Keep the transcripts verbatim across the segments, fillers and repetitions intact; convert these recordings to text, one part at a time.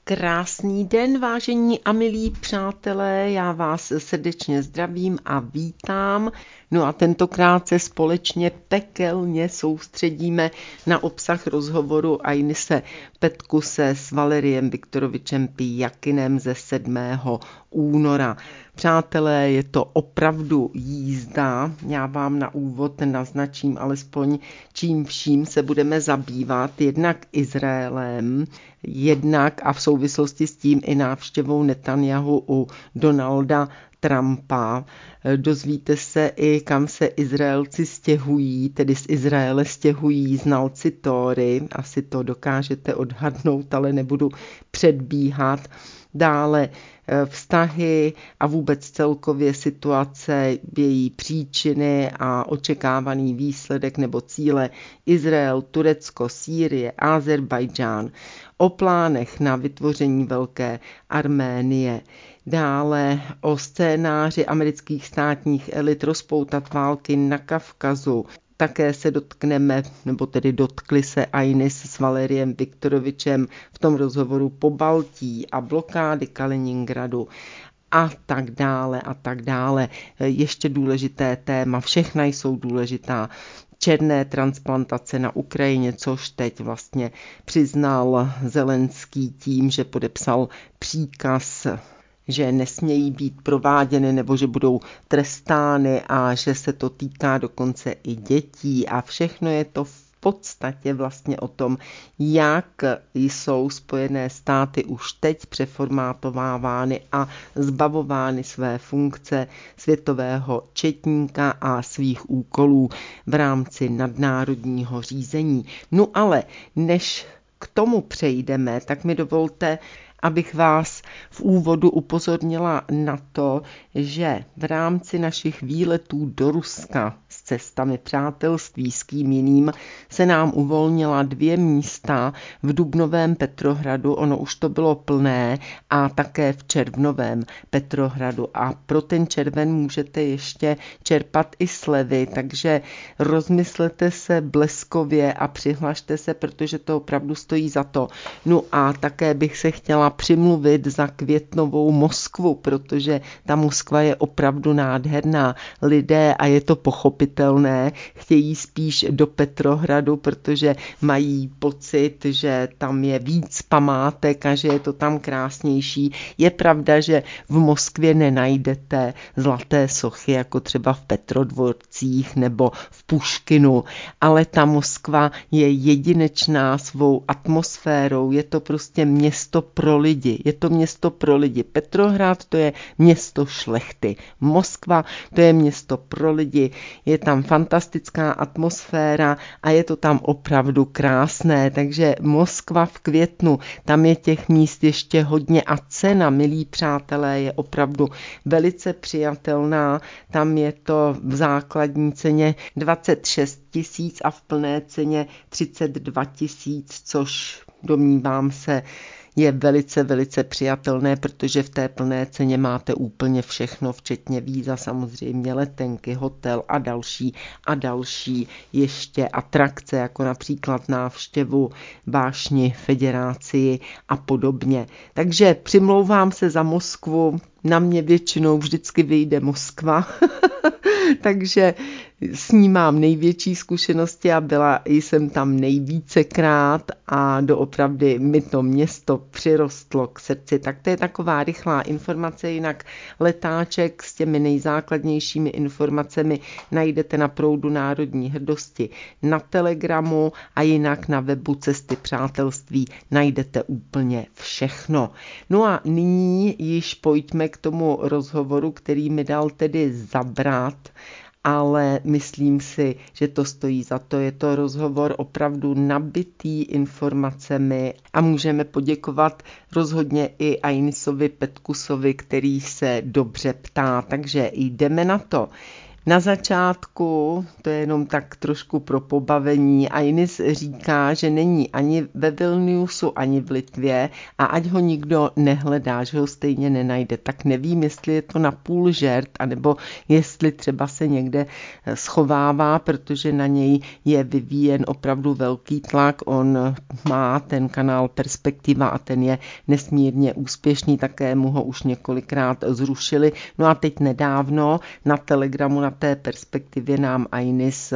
Krásný den, vážení a milí přátelé, já vás srdečně zdravím a vítám. No a tentokrát se společně pekelně soustředíme na obsah rozhovoru Ainise Petkuse s Valeriem Viktorovičem Pijakinem ze sedmého února. Přátelé, je to opravdu jízda. Já vám na úvod naznačím alespoň, čím vším se budeme zabývat. Jednak Izraelem, jednak a v souvislosti s tím i návštěvou Netanjahu u Donalda Trumpa. Dozvíte se i, kam se Izraelci stěhují, tedy z Izraele stěhují znalci Tóry. Asi to dokážete odhadnout, ale nebudu předbíhat. Dále vztahy a vůbec celkově situace, její příčiny a očekávaný výsledek nebo cíle Izrael, Turecko, Sýrie, Azerbajdžán, o plánech na vytvoření Velké Arménie. Dále o scénáři amerických státních elit rozpoutat války na Kavkazu. Také se dotkneme, nebo tedy dotkli se Ainis s Valeriem Viktorovičem v tom rozhovoru Pobaltí a blokády Kaliningradu a tak dále a tak dále. Ještě důležité téma, všechna jsou důležitá. Černé transplantace na Ukrajině, což teď vlastně přiznal Zelenský tím, že podepsal příkaz, že nesmějí být prováděny nebo že budou trestány a že se to týká dokonce i dětí a všechno je to v podstatě vlastně o tom, jak jsou Spojené státy už teď přeformátovávány a zbavovány své funkce světového četníka a svých úkolů v rámci nadnárodního řízení. No ale než k tomu přejdeme, tak mi dovolte, abych vás v úvodu upozornila na to, že v rámci našich výletů do Ruska s cestami přátelství s kým jiným se nám uvolnila dvě místa v dubnovém Petrohradu, ono už to bylo plné, a také v červnovém Petrohradu. A pro ten červen můžete ještě čerpat i slevy, takže rozmyslete se bleskově a přihlašte se, protože to opravdu stojí za to. No a také bych se chtěla přimluvit za květnovou Moskvu, protože ta Moskva je opravdu nádherná. Lidé, a je to pochopitelné, chtějí spíš do Petrohradu, protože mají pocit, že tam je víc památek a že je to tam krásnější. Je pravda, že v Moskvě nenajdete zlaté sochy, jako třeba v Petrodvorcích nebo v Puškinu, ale ta Moskva je jedinečná svou atmosférou, je to prostě město pro lidi, je to město pro lidi. Petrohrad to je město šlechty, Moskva to je město pro lidi, je tam fantastická atmosféra a je to tam opravdu krásné, takže Moskva v květnu, tam je těch míst ještě hodně a cena, milí přátelé, je opravdu velice přijatelná, tam je to v základní ceně dvacet šest tisíc a v plné ceně třicet dva tisíc, což domnívám se je velice, velice přijatelné, protože v té plné ceně máte úplně všechno, včetně víza, samozřejmě letenky, hotel a další a další ještě atrakce, jako například návštěvu Vášni, Federácii a podobně. Takže přimlouvám se za Moskvu, na mě většinou vždycky vyjde Moskva, takže s ní mám největší zkušenosti a byla jsem tam nejvícekrát a doopravdy mi to město přirostlo k srdci. Tak to je taková rychlá informace, jinak letáček s těmi nejzákladnějšími informacemi najdete na proudu Národní hrdosti na Telegramu a jinak na webu Cesty přátelství najdete úplně všechno. No a nyní již pojďme k tomu rozhovoru, který mi dal tedy zabrat, ale myslím si, že to stojí za to. Je to rozhovor opravdu nabitý informacemi a můžeme poděkovat rozhodně i Ainisovi Petkusovi, který se dobře ptá. Takže jdeme na to. Na začátku, to je jenom tak trošku pro pobavení, Ainis říká, že není ani ve Vilniusu, ani v Litvě a ať ho nikdo nehledá, že ho stejně nenajde. Tak nevím, jestli je to napůl žert, anebo jestli třeba se někde schovává, protože na něj je vyvíjen opravdu velký tlak. On má ten kanál Perspektiva a ten je nesmírně úspěšný, také mu ho už několikrát zrušili. No a teď nedávno na Telegramu na té Perspektivě nám Ainis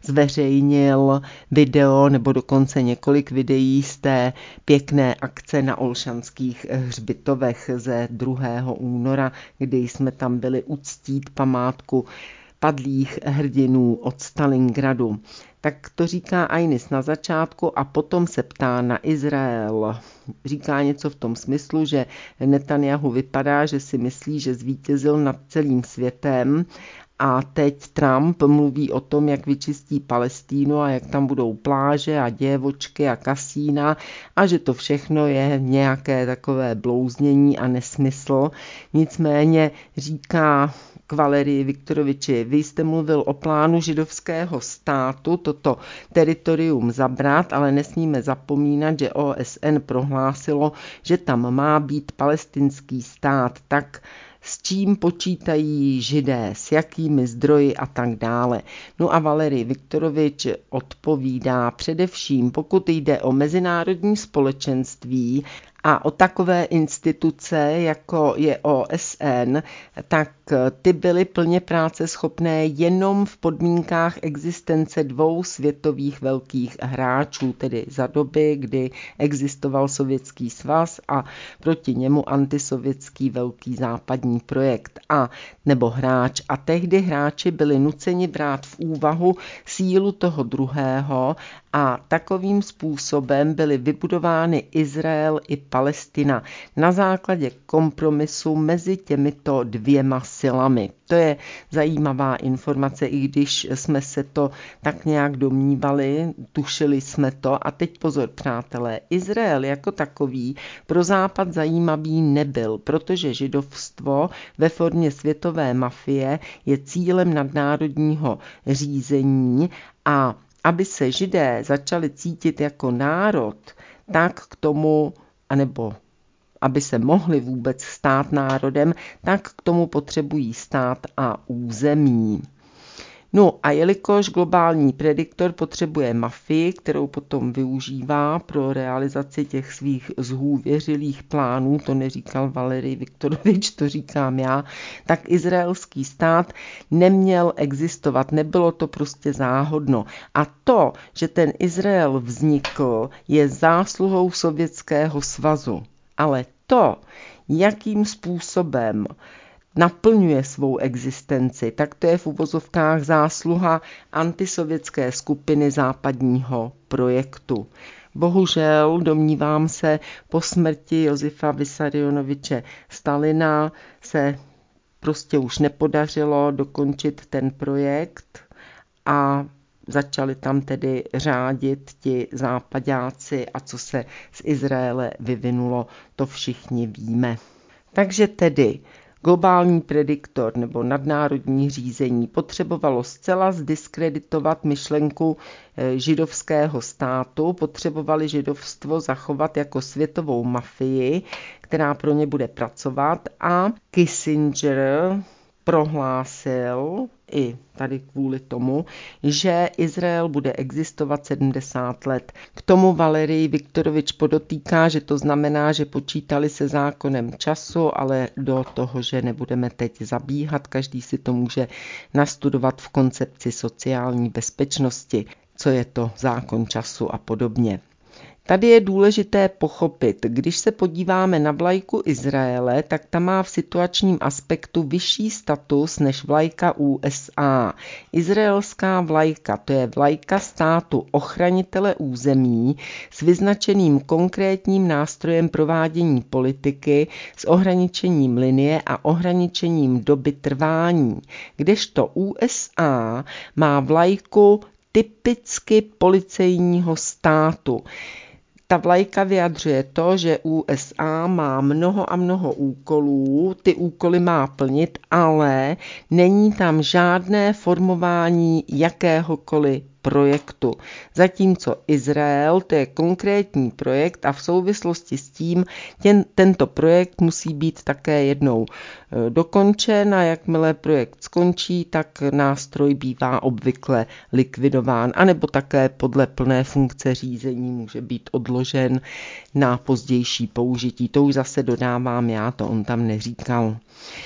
zveřejnil video nebo dokonce několik videí z té pěkné akce na Olšanských hřbitovech ze druhého února, kdy jsme tam byli uctít památku padlých hrdinů od Stalingradu. Tak to říká Ainis na začátku a potom se ptá na Izrael. Říká něco v tom smyslu, že Netanjahu vypadá, že si myslí, že zvítězil nad celým světem a teď Trump mluví o tom, jak vyčistí Palestínu a jak tam budou pláže a děvočky a kasína a že to všechno je nějaké takové blouznění a nesmysl. Nicméně říká k Valerii Viktoroviči, vy jste mluvil o plánu židovského státu, toto teritorium zabrat, ale nesmíme zapomínat, že O S N prohlásilo, že tam má být palestinský stát, tak s čím počítají Židé, s jakými zdroji a tak dále. No a Valerij Viktorovič odpovídá především, pokud jde o mezinárodní společenství a o takové instituce, jako je O S N, tak ty byly plně práce schopné jenom v podmínkách existence dvou světových velkých hráčů, tedy za doby, kdy existoval Sovětský svaz a proti němu antisovětský velký západní projekt a nebo hráč. A tehdy hráči byli nuceni brát v úvahu sílu toho druhého a takovým způsobem byly vybudovány Izrael i Palestina na základě kompromisu mezi těmito dvěma silami. To je zajímavá informace, i když jsme se to tak nějak domnívali, tušili jsme to. A teď pozor, přátelé, Izrael jako takový pro Západ zajímavý nebyl, protože židovstvo ve formě světové mafie je cílem nadnárodního řízení a aby se Židé začali cítit jako národ, tak k tomu, anebo aby se mohli vůbec stát národem, tak k tomu potřebují stát a území. No a jelikož globální prediktor potřebuje mafii, kterou potom využívá pro realizaci těch svých zhůvěřilých plánů, to neříkal Valerij Viktorovič, to říkám já, tak izraelský stát neměl existovat, nebylo to prostě záhodno. A to, že ten Izrael vznikl, je zásluhou Sovětského svazu. Ale to, jakým způsobem naplňuje svou existenci, tak to je v uvozovkách zásluha antisovětské skupiny západního projektu. Bohužel, domnívám se, po smrti Josifa Vissarionoviče Stalina se prostě už nepodařilo dokončit ten projekt a začali tam tedy řádit ti západáci a co se z Izraele vyvinulo, to všichni víme. Takže tedy globální prediktor nebo nadnárodní řízení potřebovalo zcela zdiskreditovat myšlenku židovského státu, potřebovali židovstvo zachovat jako světovou mafii, která pro ně bude pracovat a Kissinger prohlásil i tady kvůli tomu, že Izrael bude existovat sedmdesát let. K tomu Valerij Viktorovič podotýká, že to znamená, že počítali se zákonem času, ale do toho, že nebudeme teď zabíhat, každý si to může nastudovat v koncepci sociální bezpečnosti, co je to zákon času a podobně. Tady je důležité pochopit, když se podíváme na vlajku Izraele, tak ta má v situačním aspektu vyšší status než vlajka U S A. Izraelská vlajka, to je vlajka státu ochranitele území s vyznačeným konkrétním nástrojem provádění politiky s ohraničením linie a ohraničením doby trvání, kdežto U S A má vlajku typicky policejního státu. Ta vlajka vyjadřuje to, že U S A má mnoho a mnoho úkolů, ty úkoly má plnit, ale není tam žádné formování jakéhokoliv projektu. Zatímco Izrael, to je konkrétní projekt a v souvislosti s tím ten, tento projekt musí být také jednou dokončen a jakmile projekt skončí, tak nástroj bývá obvykle likvidován, anebo také podle plné funkce řízení může být odložen na pozdější použití. To už zase dodávám já, to on tam neříkal.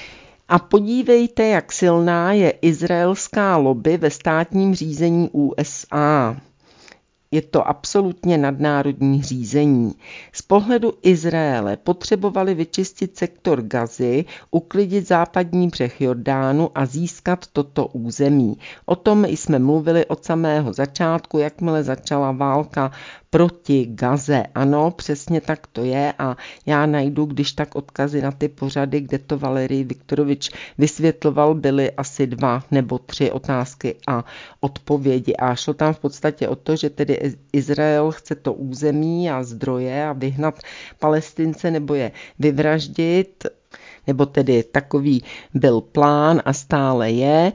A podívejte, jak silná je izraelská lobby ve státním řízení U S A. Je to absolutně nadnárodní řízení. Z pohledu Izraele potřebovali vyčistit sektor Gazy, uklidit západní břeh Jordánu a získat toto území. O tom jsme mluvili od samého začátku, jakmile začala válka proti Gaze. Ano, přesně tak to je a já najdu, když tak odkazy na ty pořady, kde to Valerij Viktorovič vysvětloval, byly asi dva nebo tři otázky a odpovědi a šlo tam v podstatě o to, že tedy Izrael chce to území a zdroje a vyhnat Palestince nebo je vyvraždit, nebo tedy takový byl plán a stále je,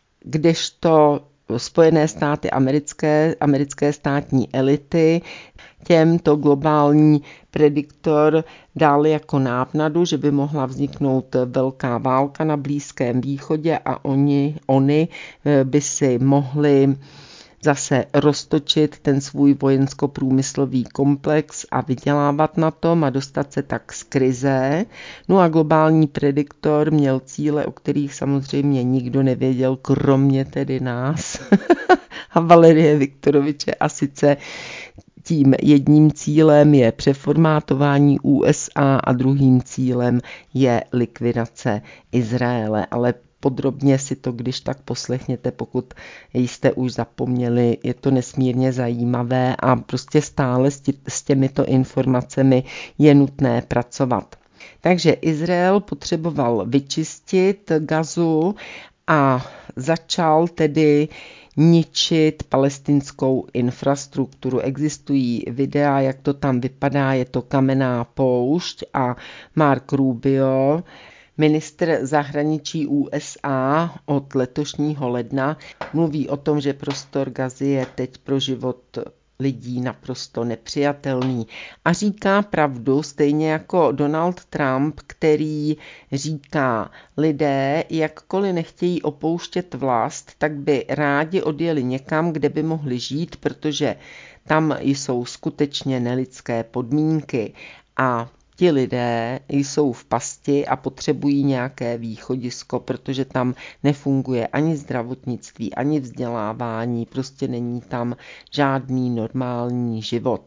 kdežto Spojené státy americké, americké státní elity těmto globální prediktor dali jako nápnadu, že by mohla vzniknout velká válka na Blízkém východě a oni, oni by si mohli zase roztočit ten svůj vojensko-průmyslový komplex a vydělávat na tom a dostat se tak z krize. No a globální prediktor měl cíle, o kterých samozřejmě nikdo nevěděl, kromě tedy nás a Valerije Viktoroviče, a sice tím jedním cílem je přeformátování U S A a druhým cílem je likvidace Izraele, ale podrobně si to když tak poslechněte, pokud jste už zapomněli, je to nesmírně zajímavé a prostě stále s těmito informacemi je nutné pracovat. Takže Izrael potřeboval vyčistit Gazu a začal tedy ničit palestinskou infrastrukturu. Existují videa, jak to tam vypadá, je to kamenná poušť a Mark Rubio, ministr zahraničí U S A od letošního ledna, mluví o tom, že prostor Gazy je teď pro život lidí naprosto nepřijatelný. A říká pravdu, stejně jako Donald Trump, který říká, lidé, jakkoliv nechtějí opouštět vlast, tak by rádi odjeli někam, kde by mohli žít, protože tam jsou skutečně nelidské podmínky a ti lidé jsou v pasti a potřebují nějaké východisko, protože tam nefunguje ani zdravotnictví, ani vzdělávání, prostě není tam žádný normální život.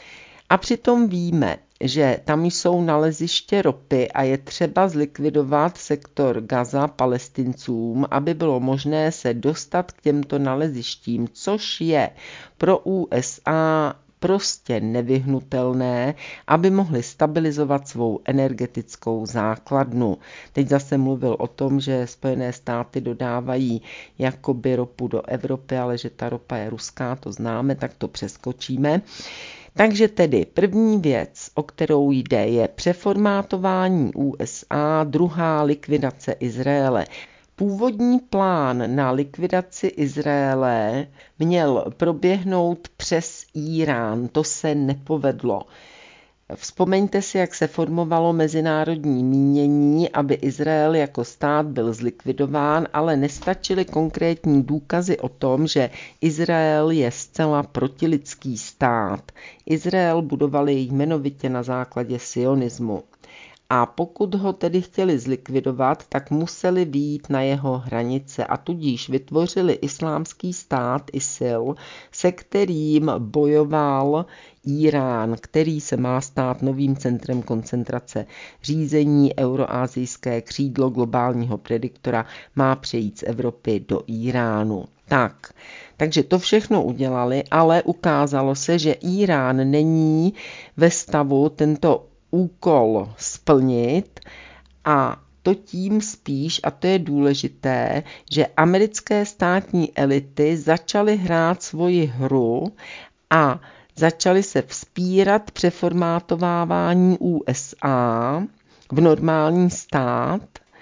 A přitom víme, že tam jsou naleziště ropy a je třeba zlikvidovat sektor Gaza Palestincům, aby bylo možné se dostat k těmto nalezištím, což je pro U S A prostě nevyhnutelné, aby mohli stabilizovat svou energetickou základnu. Teď zase mluvil o tom, že Spojené státy dodávají jakoby ropu do Evropy, ale že ta ropa je ruská, to známe, tak to přeskočíme. Takže tedy první věc, o kterou jde, je přeformátování U S A, druhá likvidace Izraele. Původní plán na likvidaci Izraele měl proběhnout přes Irán, to se nepovedlo. Vzpomeňte si, jak se formovalo mezinárodní mínění, aby Izrael jako stát byl zlikvidován, ale nestačily konkrétní důkazy o tom, že Izrael je zcela protilidský stát. Izrael budovali jmenovitě na základě sionismu. A pokud ho tedy chtěli zlikvidovat, tak museli vyjít na jeho hranice a tudíž vytvořili islámský stát ISIL, se kterým bojoval Irán, který se má stát novým centrem koncentrace řízení. Euroasijské křídlo globálního prediktora má přejít z Evropy do Iránu. Tak, takže to všechno udělali, ale ukázalo se, že Irán není ve stavu tento úkol splnit a to tím spíš, a to je důležité, že americké státní elity začaly hrát svoji hru a začaly se vzpírat přeformátovávání U S A v normální stát.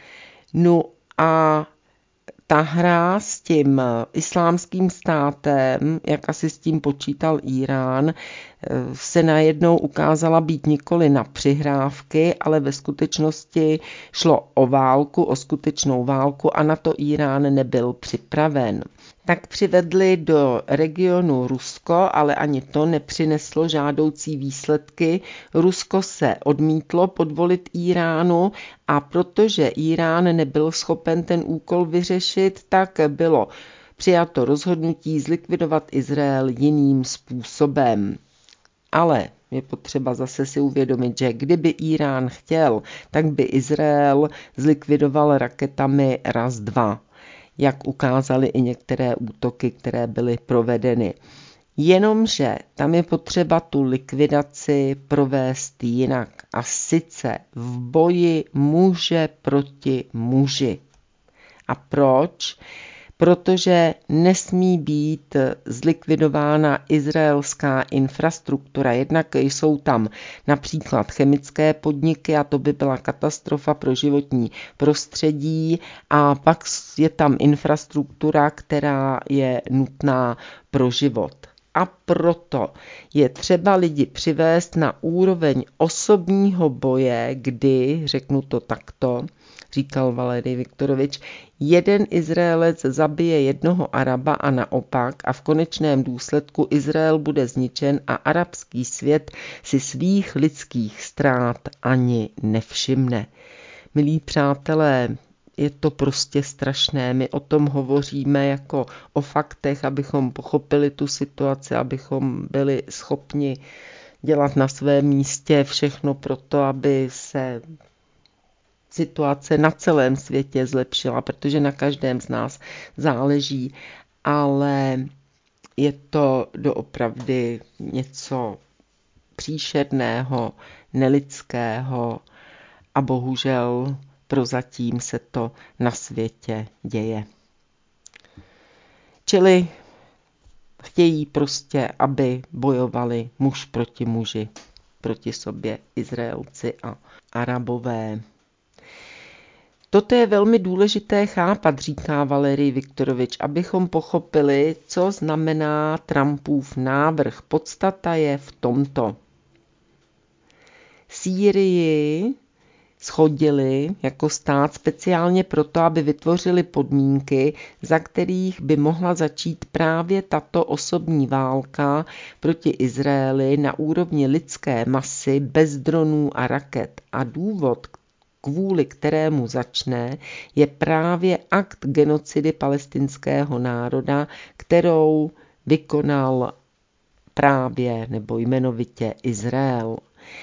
No a ta hra s tím islámským státem, jak asi s tím počítal Írán, se najednou ukázala být nikoli na přihrávky, ale ve skutečnosti šlo o válku, o skutečnou válku a na to Írán nebyl připraven. Tak přivedli do regionu Rusko, ale ani to nepřineslo žádoucí výsledky. Rusko se odmítlo podvolit Íránu a protože Írán nebyl schopen ten úkol vyřešit, tak bylo přijato rozhodnutí zlikvidovat Izrael jiným způsobem. Ale je potřeba zase si uvědomit, že kdyby Írán chtěl, tak by Izrael zlikvidoval raketami raz, dva, jak ukázaly i některé útoky, které byly provedeny. Jenomže tam je potřeba tu likvidaci provést jinak. A sice v boji muže proti muži. A proč? Protože nesmí být zlikvidována izraelská infrastruktura. Jednak jsou tam například chemické podniky a to by byla katastrofa pro životní prostředí a pak je tam infrastruktura, která je nutná pro život. A proto je třeba lidi přivést na úroveň osobního boje, kdy, řeknu to takto, říkal Valerij Viktorovič, jeden Izraelec zabije jednoho Araba a naopak a v konečném důsledku Izrael bude zničen a arabský svět si svých lidských ztrát ani nevšimne. Milí přátelé, je to prostě strašné. My o tom hovoříme jako o faktech, abychom pochopili tu situaci, abychom byli schopni dělat na svém místě všechno pro to, aby se situace na celém světě zlepšila, protože na každém z nás záleží, ale je to doopravdy něco příšerného, nelidského a bohužel prozatím se to na světě děje. Čili chtějí prostě, aby bojovali muž proti muži, proti sobě Izraelci a Arabové. Toto je velmi důležité chápat, říká Valerij Viktorovič, abychom pochopili, co znamená Trumpův návrh. Podstata je v tomto. Sýrii shodili jako stát speciálně proto, aby vytvořili podmínky, za kterých by mohla začít právě tato osobní válka proti Izraeli na úrovni lidské masy bez dronů a raket. A důvod, kvůli kterému začne, je právě akt genocidy palestinského národa, kterou vykonal právě nebo jmenovitě Izrael.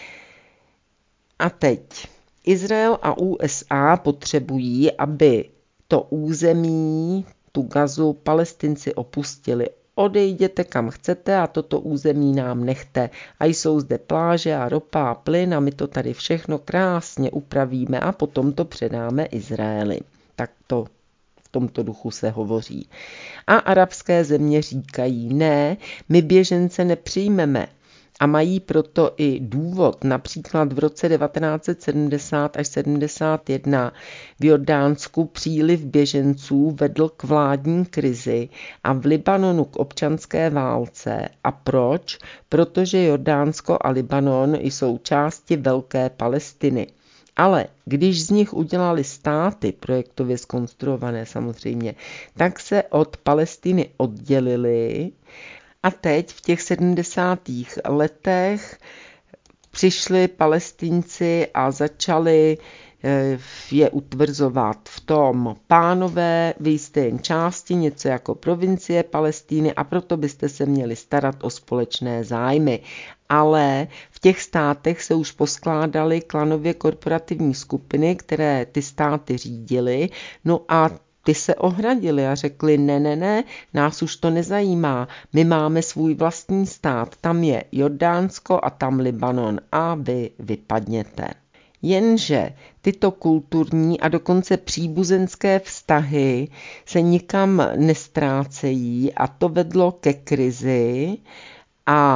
A teď Izrael a U S A potřebují, aby to území, tu Gazu, Palestinci opustili. Odejděte kam chcete a toto území nám nechte. A jsou zde pláže a ropa a plyn a my to tady všechno krásně upravíme a potom to předáme Izraeli. Tak to v tomto duchu se hovoří. A arabské země říkají, ne, my běžence nepřijmeme. A mají proto i důvod. Například v roce devatenáct set sedmdesát až sedmdesát jedna v Jordánsku příliv běženců vedl k vládní krizi a v Libanonu k občanské válce. A proč? Protože Jordánsko a Libanon jsou části Velké Palestiny. Ale když z nich udělali státy, projektově zkonstruované samozřejmě, tak se od Palestiny oddělili. A teď v těch sedmdesátých letech přišli Palestinci a začali je utvrzovat v tom, pánové, vy jste jen části, něco jako provincie Palestiny a proto byste se měli starat o společné zájmy. Ale v těch státech se už poskládaly klanově korporativní skupiny, které ty státy řídily, no a ty se ohradili a řekli, ne, ne, ne, nás už to nezajímá, my máme svůj vlastní stát, tam je Jordánsko a tam Libanon a vy vypadněte. Jenže tyto kulturní a dokonce příbuzenské vztahy se nikam nestrácejí a to vedlo ke krizi a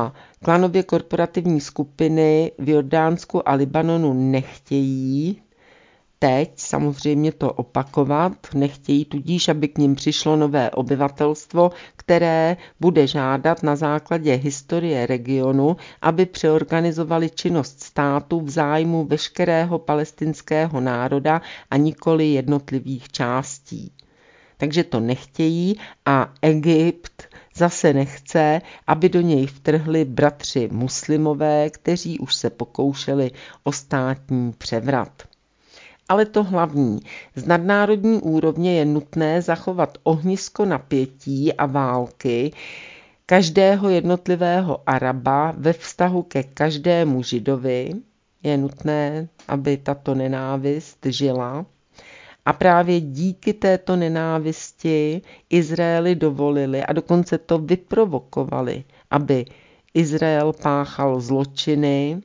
Klanově korporativní skupiny v Jordánsku a Libanonu nechtějí teď samozřejmě to opakovat, nechtějí tudíž, aby k nim přišlo nové obyvatelstvo, které bude žádat na základě historie regionu, aby přeorganizovali činnost státu v zájmu veškerého palestinského národa a nikoli jednotlivých částí. Takže to nechtějí a Egypt zase nechce, aby do něj vtrhli bratři muslimové, kteří už se pokoušeli o státní převrat. Ale to hlavní, z nadnárodní úrovně je nutné zachovat ohnisko napětí a války každého jednotlivého Araba ve vztahu ke každému Židovi. Je nutné, aby tato nenávist žila. A právě díky této nenávisti Izraeli dovolili a dokonce to vyprovokovali, aby Izrael páchal zločiny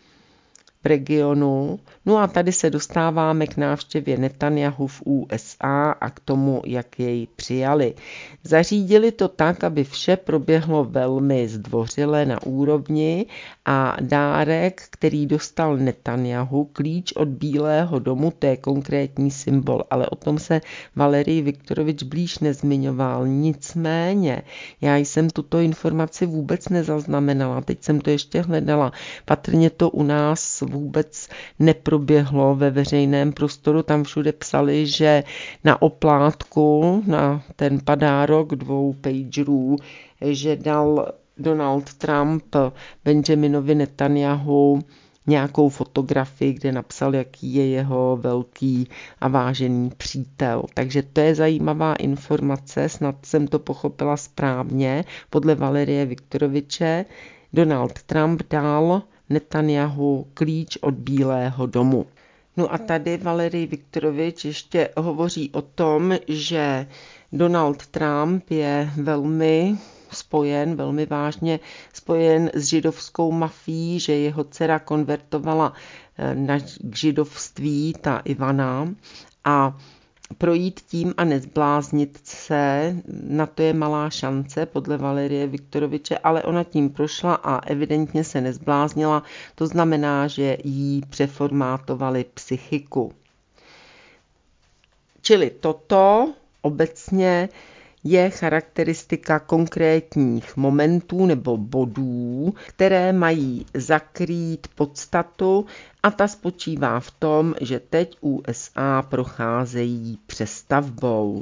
v regionu. No a tady se dostáváme k návštěvě Netanjahu v U S A a k tomu, jak jej přijali. Zařídili to tak, aby vše proběhlo velmi zdvořile na úrovni a dárek, který dostal Netanjahu, klíč od Bílého domu, to je konkrétní symbol, ale o tom se Valerij Viktorovič blíž nezmiňoval. Nicméně, já jsem tuto informaci vůbec nezaznamenala, teď jsem to ještě hledala. Patrně to u nás vůbec neproběhlo ve veřejném prostoru, tam všude psali, že na oplátku, na ten padárok dvou pagerů, že dal Donald Trump Benjaminovi Netanjahu nějakou fotografii, kde napsal, jaký je jeho velký a vážený přítel. Takže to je zajímavá informace, snad jsem to pochopila správně. Podle Valerije Viktoroviče Donald Trump dal Netanjahu klíč od Bílého domu. No a tady Valerij Viktorovič ještě hovoří o tom, že Donald Trump je velmi spojen, velmi vážně spojen s židovskou mafií, že jeho dcera konvertovala na, k židovství, ta Ivana, a projít tím a nezbláznit se, na to je malá šance podle Valerije Viktoroviče, ale ona tím prošla a evidentně se nezbláznila, to znamená, že jí přeformátovali psychiku. Čili toto obecně je charakteristika konkrétních momentů nebo bodů, které mají zakrýt podstatu a ta spočívá v tom, že teď U S A procházejí přestavbou.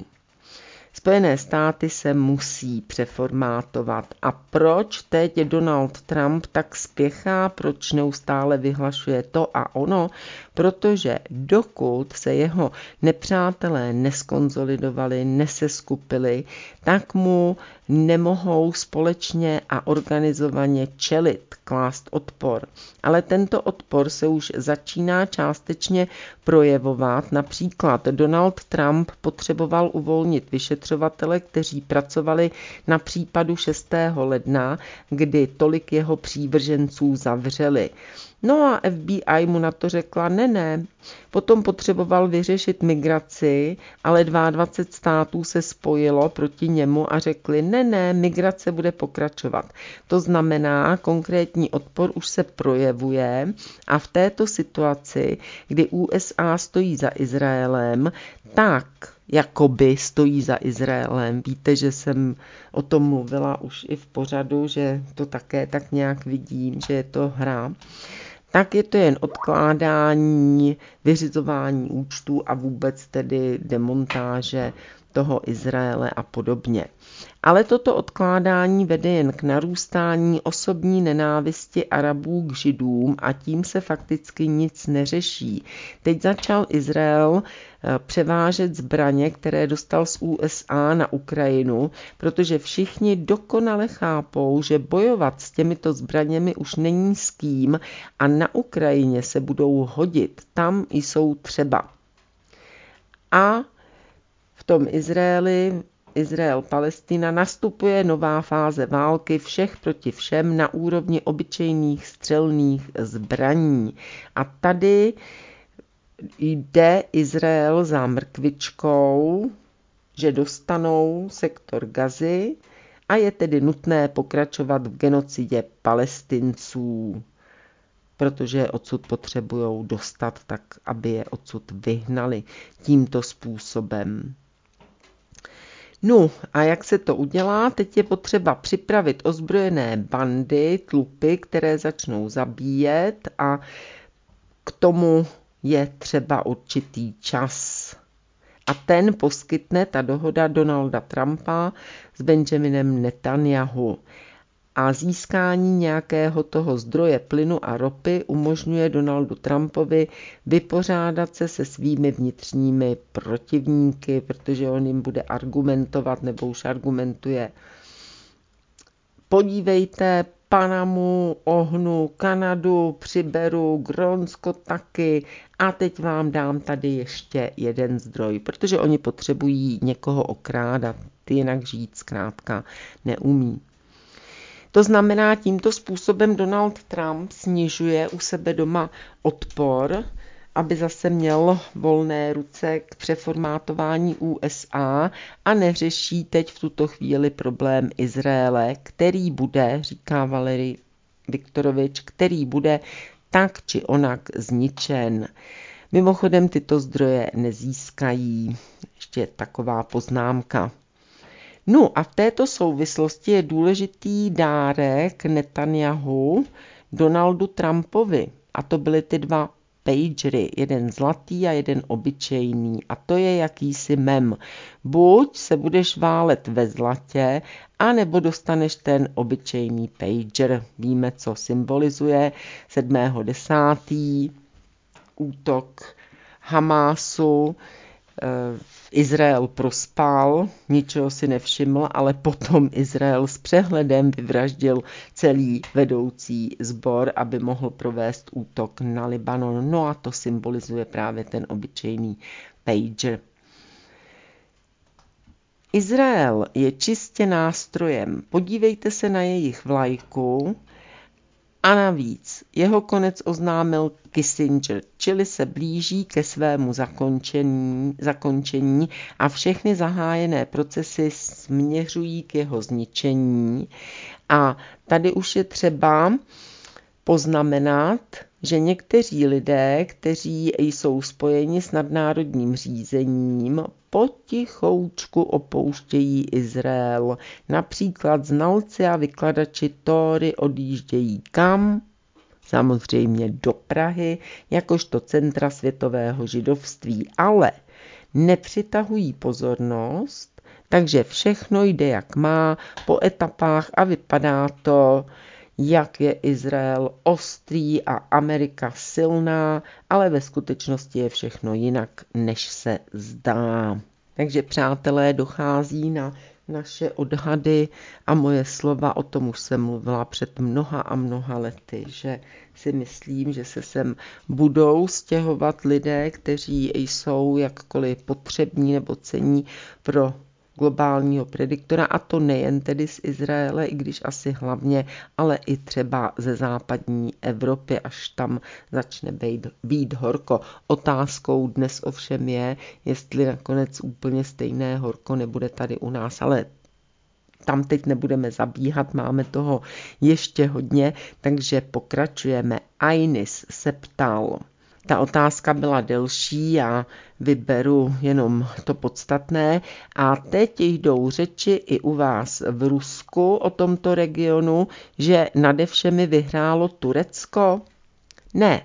Spojené státy se musí přeformátovat. A proč teď Donald Trump tak spěchá, proč neustále vyhlašuje to a ono? Protože dokud se jeho nepřátelé neskonzolidovali, neseskupili, tak mu nemohou společně a organizovaně čelit, klást odpor. Ale tento odpor se už začíná částečně projevovat. Například Donald Trump potřeboval uvolnit vyšetřovatele, kteří pracovali na případu šestého ledna, kdy tolik jeho přívrženců zavřeli. No a F B I mu na to řekla, ne, ne. Potom potřeboval vyřešit migraci, ale dvacet dva států se spojilo proti němu a řekli, ne, ne, migrace bude pokračovat. To znamená, konkrétní odpor už se projevuje a v této situaci, kdy U S A stojí za Izraelem, tak jakoby stojí za Izraelem. Víte, že jsem o tom mluvila už i v pořadu, že to také tak nějak vidím, že je to hra. Tak je to jen odkládání, vyřizování účtů a vůbec tedy demontáže toho Izraele a podobně. Ale toto odkládání vede jen k narůstání osobní nenávisti Arabů k Židům a tím se fakticky nic neřeší. Teď začal Izrael převážet zbraně, které dostal z U S A na Ukrajinu, protože všichni dokonale chápou, že bojovat s těmito zbraněmi už není s kým a na Ukrajině se budou hodit, tam jsou třeba. A v tom Izraeli, Izrael-Palestina, nastupuje nová fáze války všech proti všem na úrovni obyčejných střelných zbraní. A tady jde Izrael za mrkvičkou, že dostanou sektor Gazy a je tedy nutné pokračovat v genocidě Palestinců, protože je odsud potřebují dostat tak, aby je odsud vyhnali tímto způsobem. No a jak se to udělá? Teď je potřeba připravit ozbrojené bandy, tlupy, které začnou zabíjet a k tomu je třeba určitý čas. A ten poskytne ta dohoda Donalda Trumpa s Benjaminem Netanyahu. A získání nějakého toho zdroje plynu a ropy umožňuje Donaldu Trumpovi vypořádat se se svými vnitřními protivníky, protože on jim bude argumentovat, nebo už argumentuje. Podívejte, Panamu ohnu, Kanadu přiberu, Grónsko taky a teď vám dám tady ještě jeden zdroj, protože oni potřebují někoho okrádat, jinak žít zkrátka neumí. To znamená, tímto způsobem Donald Trump snižuje u sebe doma odpor, aby zase měl volné ruce k přeformátování U S A a neřeší teď v tuto chvíli problém Izraele, který bude, říká Valery Viktorovič, který bude tak či onak zničen. Mimochodem tyto zdroje nezískají. Ještě taková poznámka. No a v této souvislosti je důležitý dárek Netanyahu Donaldu Trumpovi. A to byly ty dva pagery, jeden zlatý a jeden obyčejný. A to je jakýsi mem. Buď se budeš válet ve zlatě, anebo dostaneš ten obyčejný pager. Víme, co symbolizuje sedmého desátého útok Hamásu. Izrael prospal, ničeho si nevšiml, ale potom Izrael s přehledem vyvraždil celý vedoucí sbor, aby mohl provést útok na Libanon. No a to symbolizuje právě ten obyčejný pager. Izrael je čistě nástrojem. Podívejte se na jejich vlajku. A navíc jeho konec oznámil Kissinger, čili se blíží ke svému zakončení, zakončení a všechny zahájené procesy směřují k jeho zničení. A tady už je třeba poznamenat, že někteří lidé, kteří jsou spojeni s nadnárodním řízením, potichoučku opouštějí Izrael. Například znalci a vykladači Tóry odjíždějí kam? Samozřejmě do Prahy, jakožto centra světového židovství, ale nepřitahují pozornost, takže všechno jde jak má, po etapách a vypadá to, jak je Izrael ostrý a Amerika silná, ale ve skutečnosti je všechno jinak, než se zdá. Takže přátelé, dochází na naše odhady a moje slova, o tom už jsem mluvila před mnoha a mnoha lety, že si myslím, že se sem budou stěhovat lidé, kteří jsou jakkoliv potřební nebo cení pro globálního prediktora, a to nejen tedy z Izraele, i když asi hlavně, ale i třeba ze západní Evropy, až tam začne být, být horko. Otázkou dnes ovšem je, jestli nakonec úplně stejné horko nebude tady u nás, ale tam teď nebudeme zabíhat, máme toho ještě hodně, takže pokračujeme. Ainis se ptal. Ta otázka byla delší, já vyberu jenom to podstatné. A teď jdou řeči i u vás v Rusku o tomto regionu, že nade všemi vyhrálo Turecko? Ne,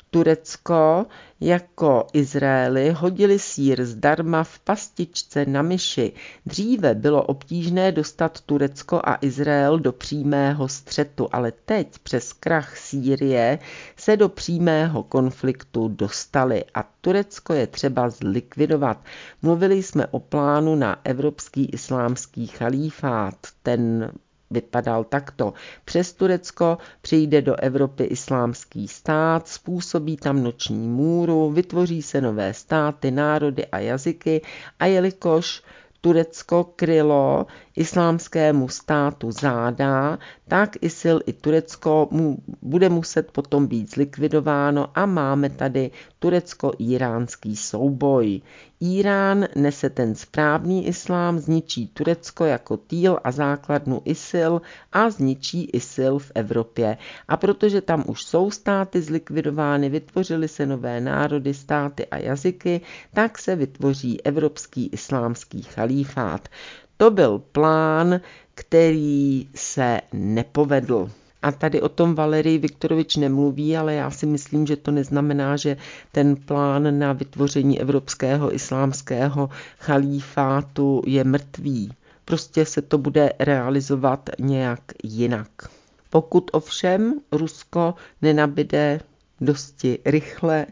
Turecko jako Izraeli hodili sýr zdarma v pastičce na myši. Dříve bylo obtížné dostat Turecko a Izrael do přímého střetu, ale teď přes krach Sýrie se do přímého konfliktu dostali a Turecko je třeba zlikvidovat. Mluvili jsme o plánu na evropský islámský chalífát, ten vypadal takto. Přes Turecko přijde do Evropy islámský stát, způsobí tam noční můru, vytvoří se nové státy, národy a jazyky a jelikož Turecko krylo islámskému státu zádá, tak ISIL i Turecko mu bude muset potom být zlikvidováno a máme tady turecko-íránský souboj. Írán nese ten správný islám, zničí Turecko jako týl a základnu ISIL a zničí ISIL v Evropě. A protože tam už jsou státy zlikvidovány, vytvořily se nové národy, státy a jazyky, tak se vytvoří Evropský islámský chalífát. To byl plán, který se nepovedl. A tady o tom Valerij Viktorovič nemluví, ale já si myslím, že to neznamená, že ten plán na vytvoření Evropského islámského chalífátu je mrtvý. Prostě se to bude realizovat nějak jinak. Pokud ovšem Rusko nenabide dosti rychle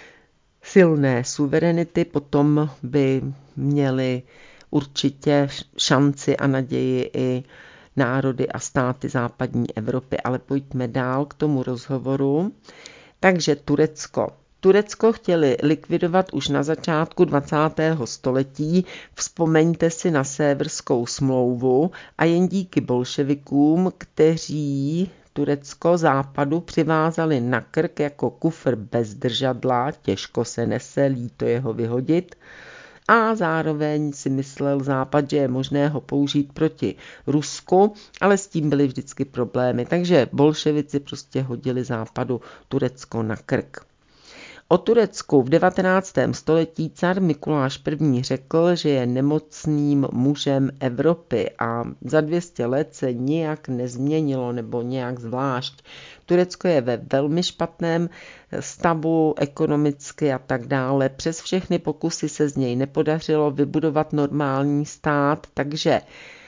silné suverenity, potom by měli určitě šanci a naději i národy a státy západní Evropy. Ale pojďme dál k tomu rozhovoru. Takže Turecko. Turecko chtěli likvidovat už na začátku dvacátého století. Vzpomeňte si na Sèvrskou smlouvu a jen díky bolševikům, kteří Turecko západu přivázali na krk jako kufr bez držadla, těžko se nese, líto jeho vyhodit, a zároveň si myslel Západ, že je možné ho použít proti Rusku, ale s tím byly vždycky problémy. Takže bolševici prostě hodili Západu Turecko na krk. O Turecku v devatenáctém století car Mikuláš I. řekl, že je nemocným mužem Evropy a za dvě stě let se nijak nezměnilo nebo nějak zvlášť. Turecko je ve velmi špatném stavu ekonomicky a tak dále. Přes všechny pokusy se z něj nepodařilo vybudovat normální stát, takže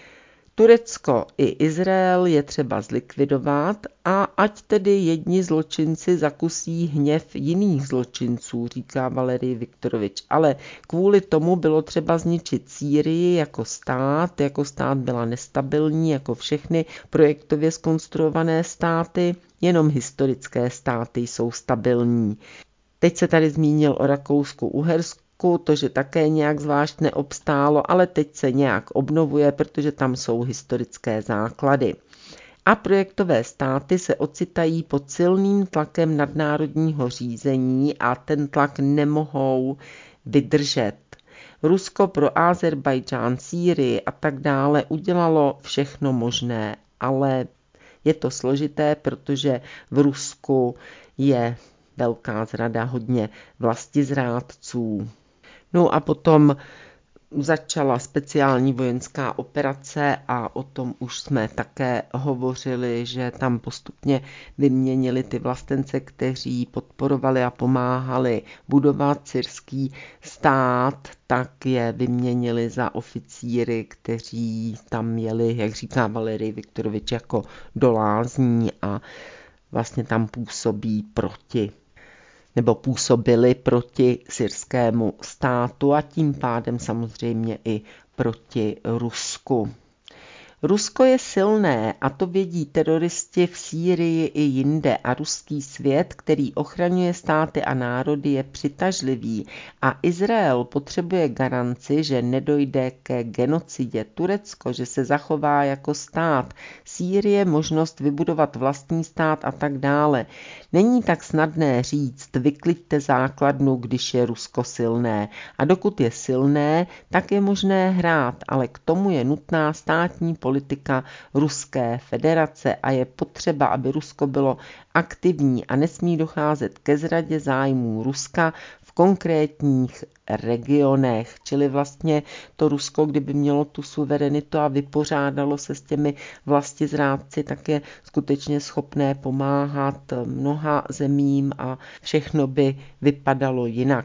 Turecko i Izrael je třeba zlikvidovat a ať tedy jedni zločinci zakusí hněv jiných zločinců, říká Valerij Viktorovič. Ale kvůli tomu bylo třeba zničit Sýrii jako stát, jako stát byla nestabilní, jako všechny projektově zkonstruované státy, jenom historické státy jsou stabilní. Teď se tady zmínil o Rakousku-Uhersku, to, že také nějak zvlášť neobstálo, ale teď se nějak obnovuje, protože tam jsou historické základy. A projektové státy se ocitají pod silným tlakem nadnárodního řízení a ten tlak nemohou vydržet. Rusko pro Ázerbájdžán, Sýrii a tak dále udělalo všechno možné, ale je to složité, protože v Rusku je velká zrada, hodně vlastizrádců. No a potom začala speciální vojenská operace a o tom už jsme také hovořili, že tam postupně vyměnili ty vlastence, kteří podporovali a pomáhali budovat syrský stát, tak je vyměnili za oficíry, kteří tam jeli, jak říká Valerij Viktorovič, jako do lázní a vlastně tam působí proti nebo působili proti syrskému státu a tím pádem samozřejmě i proti Rusku. Rusko je silné a to vědí teroristi v Sýrii i jinde a ruský svět, který ochraňuje státy a národy, je přitažlivý a Izrael potřebuje garanci, že nedojde ke genocidě. Turecko, že se zachová jako stát, Sýrie možnost vybudovat vlastní stát a tak dále. Není tak snadné říct, vykliďte základnu, když je Rusko silné. A dokud je silné, tak je možné hrát, ale k tomu je nutná státní politika Ruské federace a je potřeba, aby Rusko bylo aktivní a nesmí docházet ke zradě zájmů Ruska v konkrétních regionech. Čili vlastně to Rusko, kdyby mělo tu suverenitu a vypořádalo se s těmi vlastizrádci, tak je skutečně schopné pomáhat mnoha zemím a všechno by vypadalo jinak.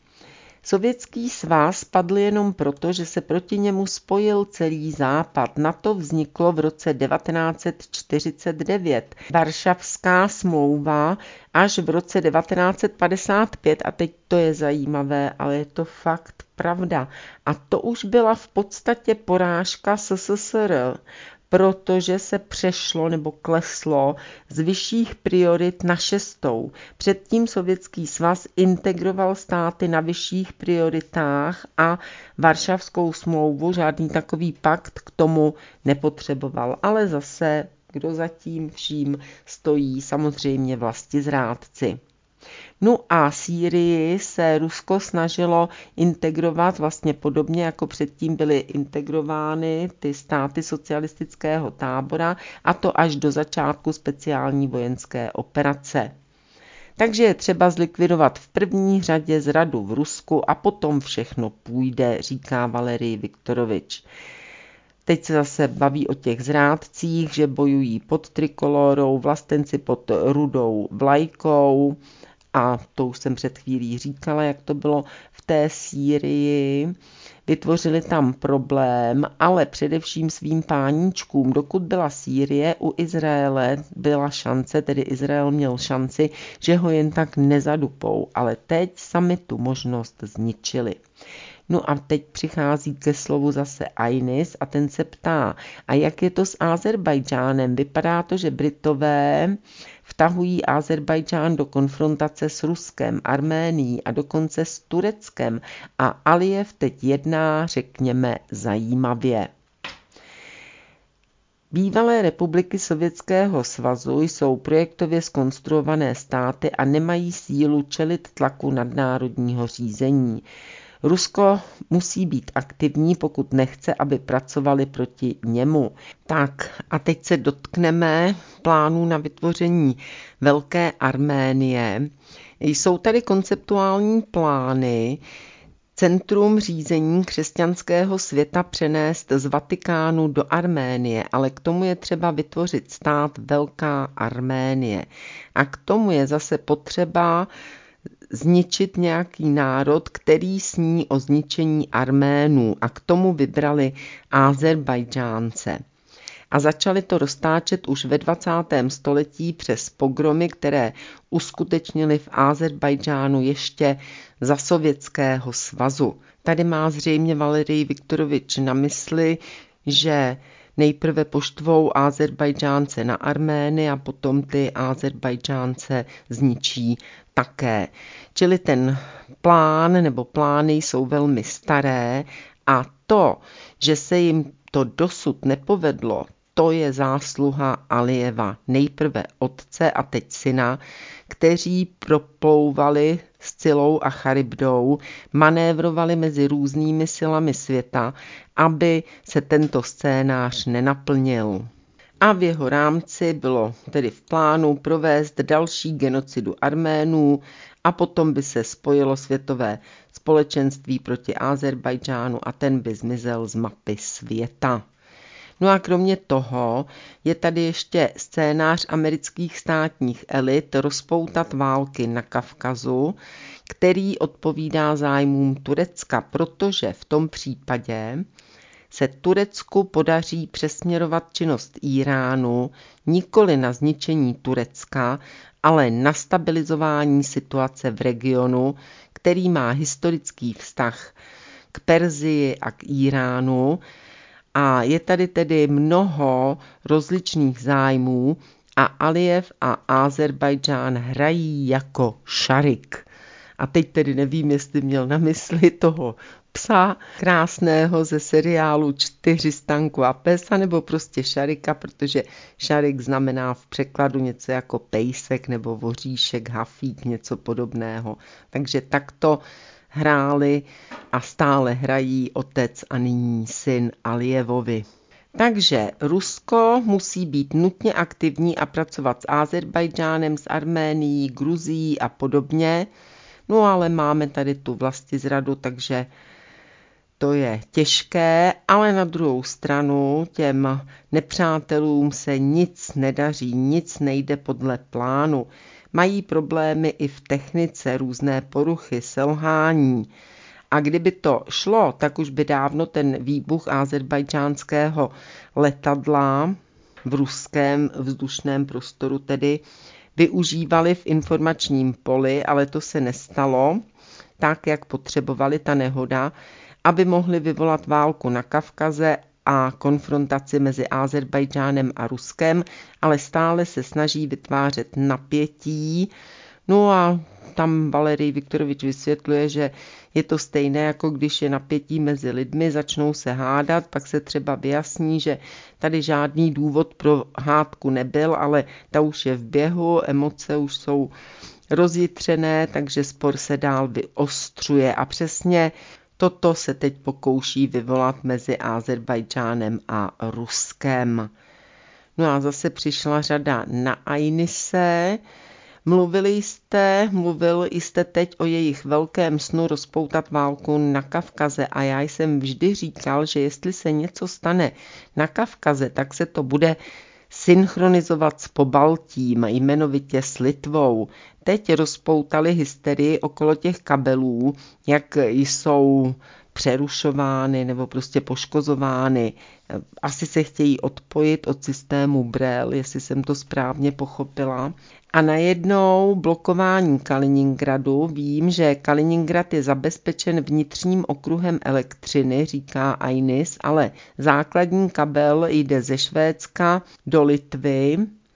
Sovětský svaz padl jenom proto, že se proti němu spojil celý Západ. NATO vzniklo v roce devatenáct set čtyřicet devět. Varšavská smlouva až v roce devatenáct set padesát pět, a teď to je zajímavé, ale je to fakt pravda. A to už byla v podstatě porážka S S S R, protože se přešlo nebo kleslo z vyšších priorit na šestou. Předtím Sovětský svaz integroval státy na vyšších prioritách a Varšavskou smlouvu, žádný takový pakt k tomu nepotřeboval. Ale zase, kdo za tím vším stojí, samozřejmě vlastizrádci. No a Sýrii se Rusko snažilo integrovat vlastně podobně, jako předtím byly integrovány ty státy socialistického tábora, a to až do začátku speciální vojenské operace. Takže je třeba zlikvidovat v první řadě zradu v Rusku a potom všechno půjde, říká Valerij Viktorovič. Teď se zase baví o těch zrádcích, že bojují pod trikolórou, vlastenci pod rudou vlajkou. A to už jsem před chvílí říkala, jak to bylo v té Sýrii. Vytvořili tam problém, ale především svým páníčkům. Dokud byla Sýrie, u Izraele byla šance, tedy Izrael měl šanci, že ho jen tak nezadupou, ale teď sami tu možnost zničili. No a teď přichází ke slovu zase Ainis a ten se ptá, a jak je to s Azerbajdžánem? Vypadá to, že Britové vtahují Azerbajdžán do konfrontace s Ruskem, Arménií a dokonce s Tureckem a Alijev teď jedná, řekněme, zajímavě. Bývalé republiky Sovětského svazu jsou projektově zkonstruované státy a nemají sílu čelit tlaku nadnárodního řízení. Rusko musí být aktivní, pokud nechce, aby pracovali proti němu. Tak a teď se dotkneme plánů na vytvoření Velké Arménie. Jsou tady konceptuální plány centrum řízení křesťanského světa přenést z Vatikánu do Arménie, ale k tomu je třeba vytvořit stát Velká Arménie. A k tomu je zase potřeba zničit nějaký národ, který sní o zničení Arménů, a k tomu vybrali Azerbajdžánce. A začali to roztáčet už ve dvacátém století přes pogromy, které uskutečnili v Azerbajdžánu ještě za Sovětského svazu. Tady má zřejmě Valerij Viktorovič na mysli, že nejprve poštvou Azerbajdžánce na Armény a potom ty Azerbajdžánce zničí také. Čili ten plán nebo plány jsou velmi staré a to, že se jim to dosud nepovedlo, to je zásluha Alijeva, nejprve otce a teď syna, kteří proplouvali Scylou a Charybdou, manévrovali mezi různými silami světa, aby se tento scénář nenaplnil. A v jeho rámci bylo tedy v plánu provést další genocidu Arménů a potom by se spojilo světové společenství proti Azerbajdžánu a ten by zmizel z mapy světa. No a kromě toho je tady ještě scénář amerických státních elit rozpoutat války na Kavkazu, který odpovídá zájmům Turecka, protože v tom případě se Turecku podaří přesměrovat činnost Íránu nikoli na zničení Turecka, ale na stabilizování situace v regionu, který má historický vztah k Persii a k Íránu. A je tady tedy mnoho rozličných zájmů a Alijev a Azerbajdžán hrají jako šarik. A teď tedy nevím, jestli měl na mysli toho psa krásného ze seriálu Čtyři stanku a pes, nebo prostě šarika, protože šarik znamená v překladu něco jako pejsek nebo voříšek, hafík, něco podobného. Takže takto hráli a stále hrají otec a nyní syn Alijevovi. Takže Rusko musí být nutně aktivní a pracovat s Azerbajdžánem, s Arménií, Gruzií a podobně. No ale máme tady tu vlastizradu, takže to je těžké, ale na druhou stranu těm nepřátelům se nic nedaří, nic nejde podle plánu. Mají problémy i v technice, různé poruchy, selhání. A kdyby to šlo, tak už by dávno ten výbuch azerbajdžánského letadla v ruském vzdušném prostoru tedy využívali v informačním poli, ale to se nestalo tak, jak potřebovali ta nehoda, aby mohli vyvolat válku na Kavkaze a konfrontaci mezi Ázerbájdžánem a Ruskem, ale stále se snaží vytvářet napětí. No a tam Valerij Viktorovič vysvětluje, že je to stejné, jako když je napětí mezi lidmi, začnou se hádat, pak se třeba vyjasní, že tady žádný důvod pro hádku nebyl, ale ta už je v běhu, emoce už jsou rozjitřené, takže spor se dál vyostřuje a přesně toto se teď pokouší vyvolat mezi Ázerbájdžánem a Ruskem. No a zase přišla řada na Ainise. Mluvili jste, mluvil jste teď o jejich velkém snu rozpoutat válku na Kavkaze a já jsem vždy říkal, že jestli se něco stane na Kavkaze, tak se to bude synchronizovat s Pobaltím, jmenovitě s Litvou. Teď rozpoutali hysterii okolo těch kabelů, jak jsou přerušovány nebo prostě poškozovány. Asi se chtějí odpojit od systému Brel, jestli jsem to správně pochopila. A najednou blokování Kaliningradu. Vím, že Kaliningrad je zabezpečen vnitřním okruhem elektřiny, říká Ainis, ale základní kabel jde ze Švédska do Litvy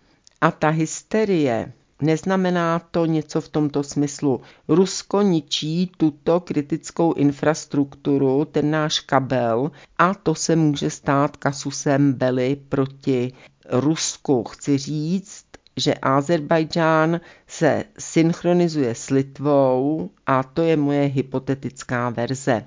a ta hysterie. Neznamená to něco v tomto smyslu. Rusko ničí tuto kritickou infrastrukturu, ten náš kabel, a to se může stát kasusem belli proti Rusku. Chci říct, že Ázerbájdžán se synchronizuje s Litvou a to je moje hypotetická verze.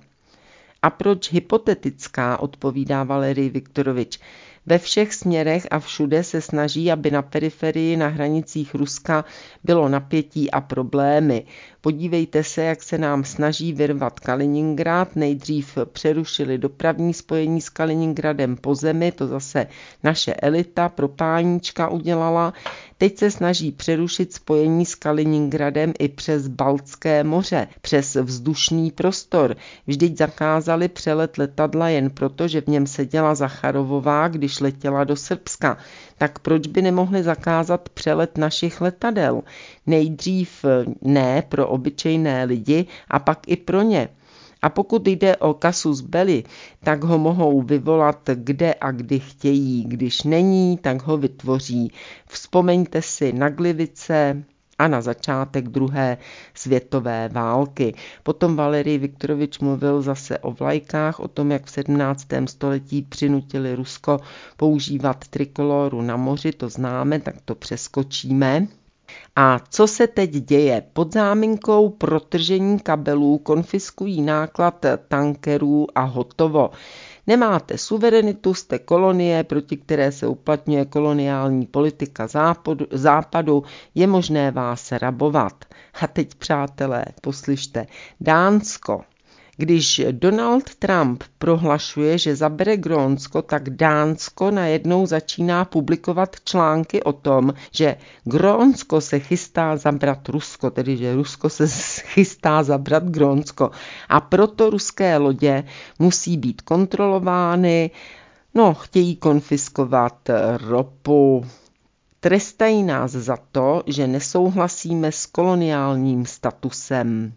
A proč hypotetická, odpovídá Valerij Viktorovič. Ve všech směrech a všude se snaží, aby na periferii, na hranicích Ruska bylo napětí a problémy. Podívejte se, jak se nám snaží vyrvat Kaliningrad. Nejdřív přerušili dopravní spojení s Kaliningradem po zemi, to zase naše elita, propáníčka udělala. Teď se snaží přerušit spojení s Kaliningradem i přes Baltské moře, přes vzdušný prostor. Vždyť zakázali přelet letadla jen proto, že v něm seděla Zacharovová, když letěla do Srbska. Tak proč by nemohli zakázat přelet našich letadel? Nejdřív ne pro obyčejné lidi a pak i pro ně. A pokud jde o kasus belli, tak ho mohou vyvolat kde a kdy chtějí. Když není, tak ho vytvoří. Vzpomeňte si na Glivice a na začátek druhé světové války. Potom Valerij Viktorovič mluvil zase o vlajkách, o tom, jak v sedmnáctém století přinutili Rusko používat trikoloru na moři, to známe, tak to přeskočíme. A co se teď děje? Pod záminkou protržení kabelů konfiskují náklad tankerů a hotovo. Nemáte suverenitu, jste kolonie, proti které se uplatňuje koloniální politika západu, západu, je možné vás rabovat. A teď, přátelé, poslyšte, Dánsko. Když Donald Trump prohlašuje, že zabere Grónsko, tak Dánsko najednou začíná publikovat články o tom, že Grónsko se chystá zabrat Rusko, tedy že Rusko se chystá zabrat Grónsko. A proto ruské lodě musí být kontrolovány, no, chtějí konfiskovat ropu. Trestají nás za to, že nesouhlasíme s koloniálním statusem.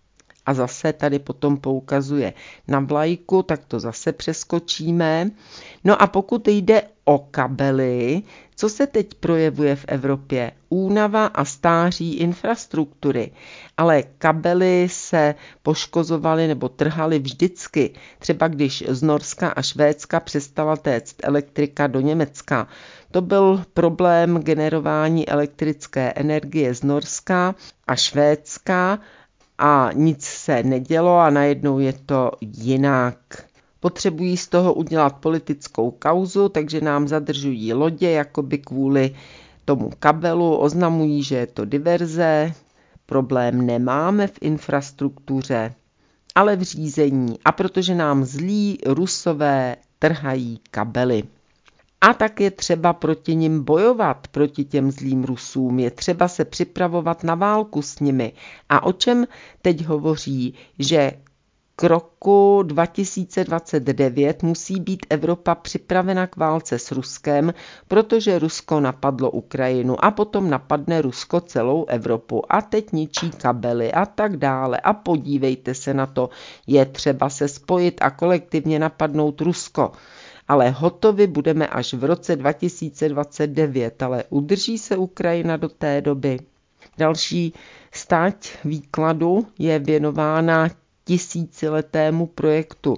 A zase tady potom poukazuje na vlajku, tak to zase přeskočíme. No a pokud jde o kabely, co se teď projevuje v Evropě? Únava a stáří infrastruktury. Ale kabely se poškozovaly nebo trhaly vždycky. Třeba když z Norska a Švédska přestala téct elektrika do Německa. To byl problém generování elektrické energie z Norska a Švédska, a nic se nedělo a najednou je to jinak. Potřebují z toho udělat politickou kauzu, takže nám zadržují lodě jakoby kvůli tomu kabelu, oznamují, že je to diverze, problém nemáme v infrastruktuře, ale v řízení, a protože nám zlí Rusové trhají kabely. A tak je třeba proti nim bojovat, proti těm zlým Rusům, je třeba se připravovat na válku s nimi. A o čem teď hovoří, že k roku dva tisíce dvacet devět musí být Evropa připravena k válce s Ruskem, protože Rusko napadlo Ukrajinu a potom napadne Rusko celou Evropu a teď ničí kabely a tak dále. A podívejte se na to, je třeba se spojit a kolektivně napadnout Rusko. ale hotovi budeme až v roce dva tisíce dvacet devět, ale udrží se Ukrajina do té doby? Další stať výkladu je věnována tisíciletému projektu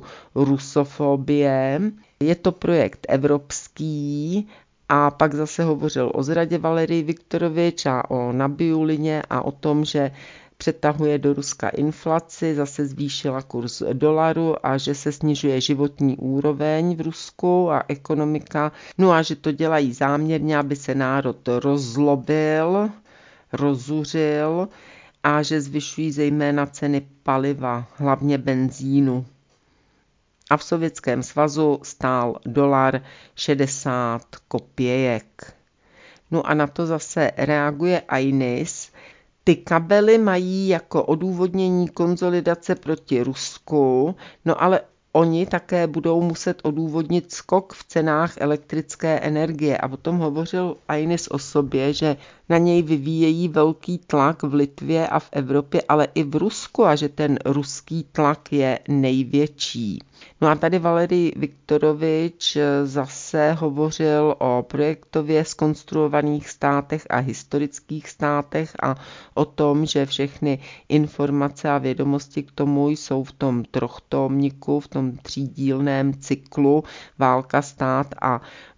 rusofobie. Je to projekt evropský a pak zase hovořil o zradě Valerii Viktorovič a o Nabiulině a o tom, že přetahuje do Ruska inflaci, zase zvýšila kurz dolaru a že se snižuje životní úroveň v Rusku a ekonomika. No a že to dělají záměrně, aby se národ rozlobil, rozuřil a že zvyšují zejména ceny paliva, hlavně benzínu. A v Sovětském svazu stál dolar šedesát kopějek. No a na to zase reaguje I N I S. Ty kabely mají jako odůvodnění konsolidace proti Rusku, no ale oni také budou muset odůvodnit skok v cenách elektrické energie a o tom hovořil I N I S o sobě, že na něj vyvíjejí velký tlak v Litvě a v Evropě, ale i v Rusku a že ten ruský tlak je největší. No a tady Valerij Viktorovič zase hovořil o projektově zkonstruovaných státech a historických státech a o tom, že všechny informace a vědomosti k tomu jsou v tom trochtomníku, v tom třídílném cyklu Válka, stát a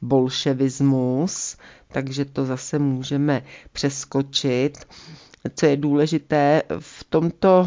bolševismus, takže to zase můžeme přeskočit. Co je důležité, v tomto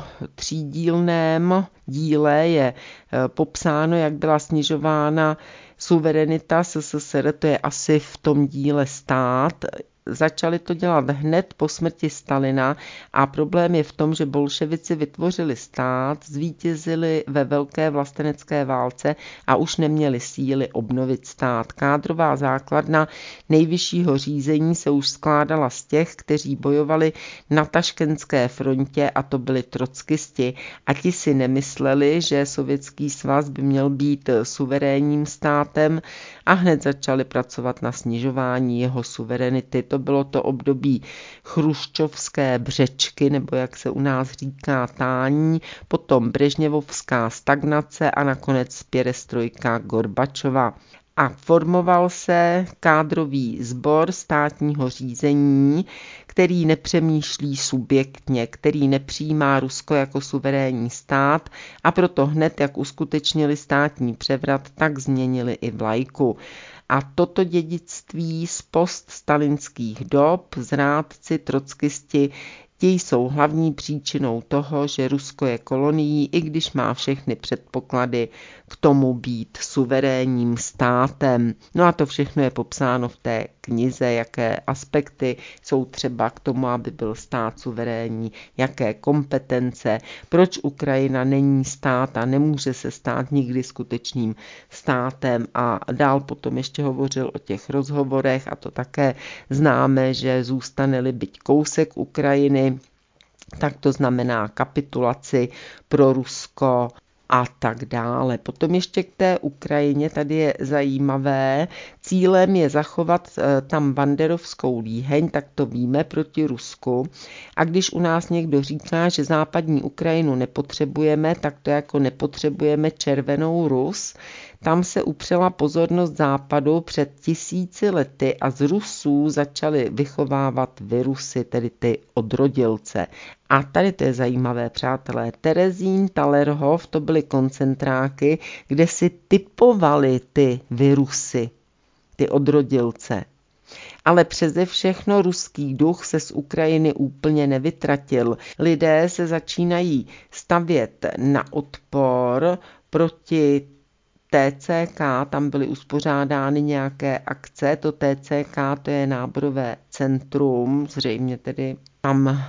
třídílném díle je popsáno, jak byla snižována suverenita S S S R, to je asi v tom díle stát. Začali to dělat hned po smrti Stalina a problém je v tom, že bolševici vytvořili stát, zvítězili ve velké vlastenecké válce a už neměli síly obnovit stát. Kádrová základna nejvyššího řízení se už skládala z těch, kteří bojovali na taškentské frontě a to byli trockisti a ti si nemysleli, že Sovětský svaz by měl být suverénním státem a hned začali pracovat na snižování jeho suverenity. To bylo to období chruščovské břečky, nebo jak se u nás říká tání, potom brežněvovská stagnace a nakonec pěrestrojka Gorbačova. A formoval se kádrový sbor státního řízení, který nepřemýšlí subjektně, který nepřijímá Rusko jako suverénní stát a proto hned, jak uskutečnili státní převrat, tak změnili i vlajku. A toto dědictví z poststalinských dob, zrádci, trockisti, ti jsou hlavní příčinou toho, že Rusko je kolonií, i když má všechny předpoklady k tomu být suverénním státem. No a to všechno je popsáno v té knize, jaké aspekty jsou třeba k tomu, aby byl stát suverénní, jaké kompetence, proč Ukrajina není stát a nemůže se stát nikdy skutečným státem a dál potom ještě hovořil o těch rozhovorech a to také známe, že zůstane-li byť kousek Ukrajiny, tak to znamená kapitulaci pro Rusko a tak dále. Potom ještě k té Ukrajině, tady je zajímavé, cílem je zachovat tam banderovskou líheň, tak to víme, proti Rusku. A když u nás někdo říká, že západní Ukrajinu nepotřebujeme, tak to jako nepotřebujeme červenou Rus. Tam se upřela pozornost západu před tisíci lety a z Rusů začali vychovávat virusy, tedy ty odrodilce. A tady to je zajímavé, přátelé. Terezín, Talerhov, to byly koncentráky, kde si typovali ty virusy, ty odrodilce. Ale přeze všechno ruský duch se z Ukrajiny úplně nevytratil. Lidé se začínají stavět na odpor proti T C K, tam byly uspořádány nějaké akce, to T C K, to je náborové centrum, zřejmě tedy tam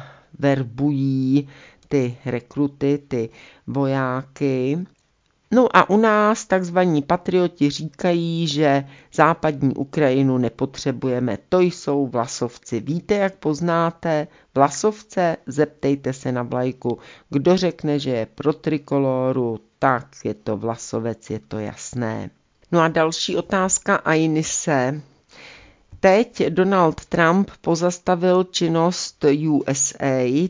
verbují ty rekruty, ty vojáky. No a u nás takzvaní patrioti říkají, že západní Ukrajinu nepotřebujeme. To jsou vlasovci. Víte, jak poznáte vlasovce? Zeptejte se na vlajku. Kdo řekne, že je pro trikoloru, tak je to vlasovec, je to jasné. No a další otázka I N I S E. Teď Donald Trump pozastavil činnost U S A I D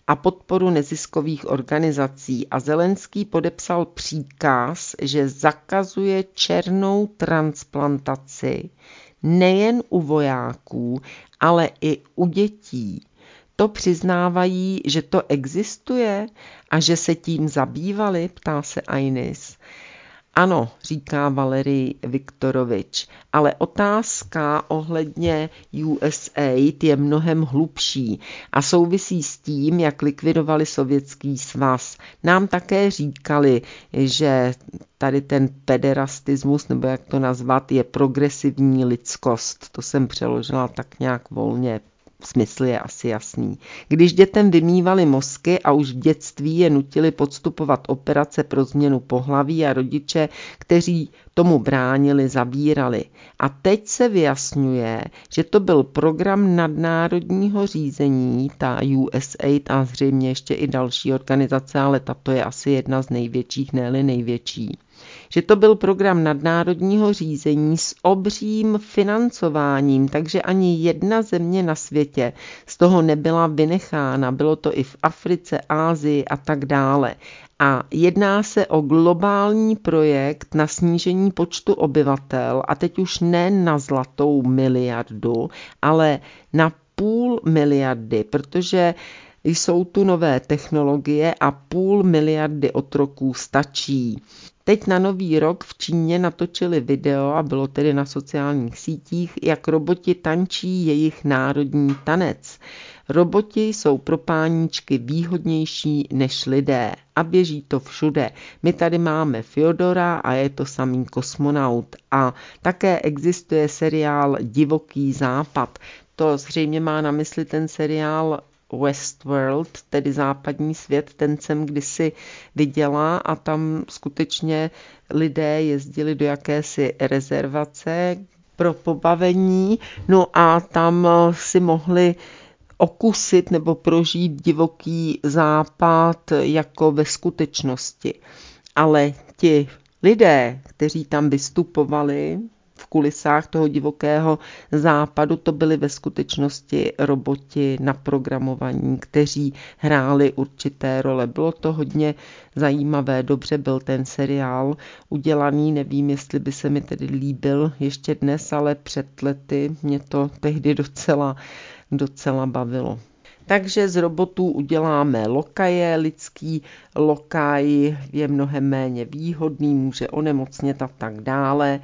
a podporu neziskových organizací a Zelenský podepsal příkaz, že zakazuje černou transplantaci nejen u vojáků, ale i u dětí. To přiznávají, že to existuje a že se tím zabývali, ptá se Ainis. Ano, říká Valery Viktorovič, ale otázka ohledně U S A I D je mnohem hlubší a souvisí s tím, jak likvidovali Sovětský svaz. Nám také říkali, že tady ten pederastismus, nebo jak to nazvat, je progresivní lidskost. To jsem přeložila tak nějak volně. Smysl je asi jasný. Když dětem vymývali mozky a už v dětství je nutili podstupovat operace pro změnu pohlaví a rodiče, kteří tomu bránili, zavírali. A teď se vyjasňuje, že to byl program nadnárodního řízení, ta U S A I D a zřejmě ještě i další organizace, ale tato je asi jedna z největších, ne-li největší. Že to byl program nadnárodního řízení s obřím financováním, takže ani jedna země na světě z toho nebyla vynechána. Bylo to i v Africe, Asii a tak dále. A jedná se o globální projekt na snížení počtu obyvatel, a teď už ne na zlatou miliardu, ale na půl miliardy, protože jsou tu nové technologie a půl miliardy otroků stačí. Teď na Nový rok v Číně natočili video, a bylo tedy na sociálních sítích, jak roboti tančí jejich národní tanec. Roboti jsou pro páníčky výhodnější než lidé a běží to všude. My tady máme Fyodora a je to samý kosmonaut. A také existuje seriál Divoký západ. To zřejmě má na mysli ten seriál Westworld, tedy západní svět, ten jsem kdysi viděla a tam skutečně lidé jezdili do jakési rezervace pro pobavení, no a tam si mohli okusit nebo prožít divoký západ jako ve skutečnosti. Ale ti lidé, kteří tam vystupovali v kulisách toho divokého západu, to byli ve skutečnosti roboti naprogramovaní, kteří hráli určité role. Bylo to hodně zajímavé, dobře byl ten seriál udělaný, nevím, jestli by se mi tedy líbil ještě dnes, ale před lety mě to tehdy docela, docela bavilo. Takže z robotů uděláme lokaje, lidský lokaj je mnohem méně výhodný, může onemocnět a tak dále.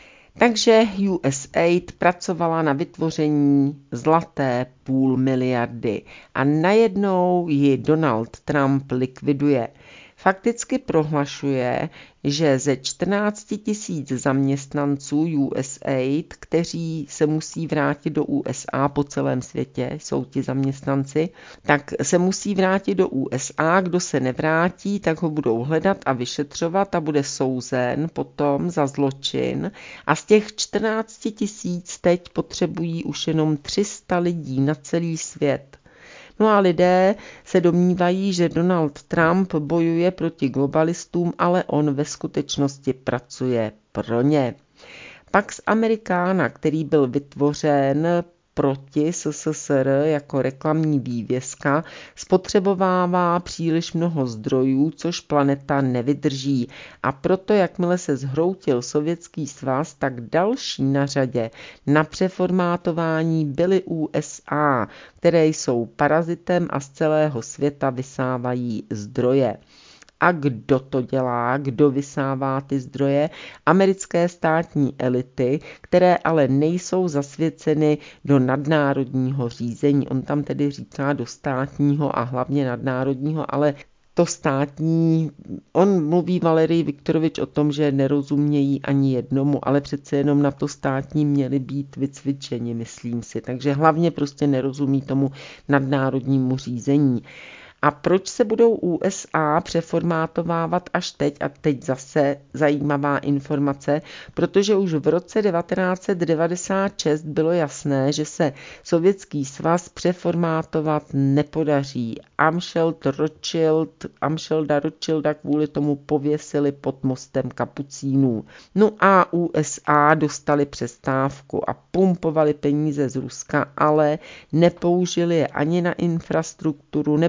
Takže U S A I D pracovala na vytvoření zlaté půl miliardy a najednou ji Donald Trump likviduje. Fakticky prohlašuje, že ze čtrnáct tisíc zaměstnanců U S A I D, kteří se musí vrátit do U S A po celém světě, jsou ti zaměstnanci, tak se musí vrátit do U S A, kdo se nevrátí, tak ho budou hledat a vyšetřovat a bude souzen potom za zločin. A z těch čtrnáct tisíc teď potřebují už jenom tři sta lidí na celý svět. No a lidé se domnívají, že Donald Trump bojuje proti globalistům, ale on ve skutečnosti pracuje pro ně. Pax Americana, který byl vytvořen proti S S S R jako reklamní vývězka, spotřebovává příliš mnoho zdrojů, což planeta nevydrží. A proto, jakmile se zhroutil Sovětský svaz, tak další na řadě na přeformátování byly U S A, které jsou parazitem a z celého světa vysávají zdroje. A kdo to dělá, kdo vysává ty zdroje? Americké státní elity, které ale nejsou zasvěceny do nadnárodního řízení. On tam tedy říká do státního a hlavně nadnárodního, ale to státní, on mluví Valery Viktorovič o tom, že nerozumějí ani jednomu, ale přece jenom na to státní měli být vycvičeni, myslím si. Takže hlavně prostě nerozumí tomu nadnárodnímu řízení. A proč se budou U S A přeformátovávat až teď? A teď zase zajímavá informace, protože už v roce devatenáct set devadesát šest bylo jasné, že se Sovětský svaz přeformátovat nepodaří. Amschel Rothschild, Amschelda Rothschilda kvůli tomu pověsili pod mostem kapucínů. No a U S A dostali přestávku a pumpovali peníze z Ruska, ale nepoužili je ani na infrastrukturu nebo na vzdělání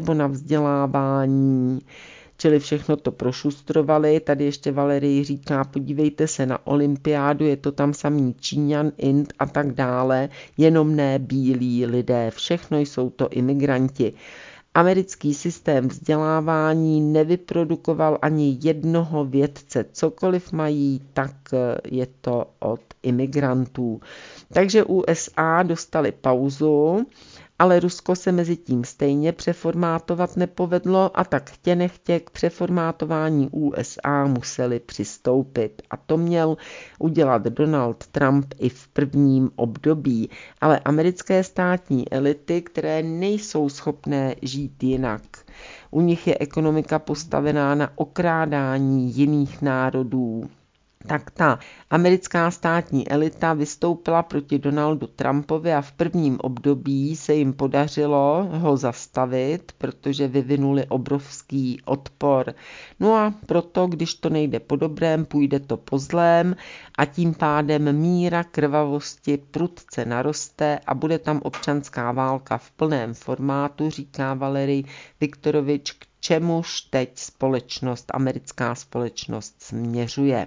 vzdělávání, čili všechno to prošustrovali. Tady ještě Valerii říká, podívejte se na olympiádu, je to tam samý Číňan, Ind a tak dále, jenom ne bílí lidé, všechno jsou to imigranti. Americký systém vzdělávání nevyprodukoval ani jednoho vědce. Cokoliv mají, tak je to od imigrantů. Takže U S A dostali pauzu, ale Rusko se mezi tím stejně přeformátovat nepovedlo a tak chtě nechtě k přeformátování U S A museli přistoupit. A to měl udělat Donald Trump i v prvním období. Ale americké státní elity, které nejsou schopné žít jinak. U nich je ekonomika postavená na okrádání jiných národů. Tak ta americká státní elita vystoupila proti Donaldu Trumpovi a v prvním období se jim podařilo ho zastavit, protože vyvinuli obrovský odpor. No a proto, když to nejde po dobrém, půjde to po zlém a tím pádem míra krvavosti prudce naroste a bude tam občanská válka v plném formátu, říká Valerij Viktorovič, k čemuž teď společnost, americká společnost směřuje.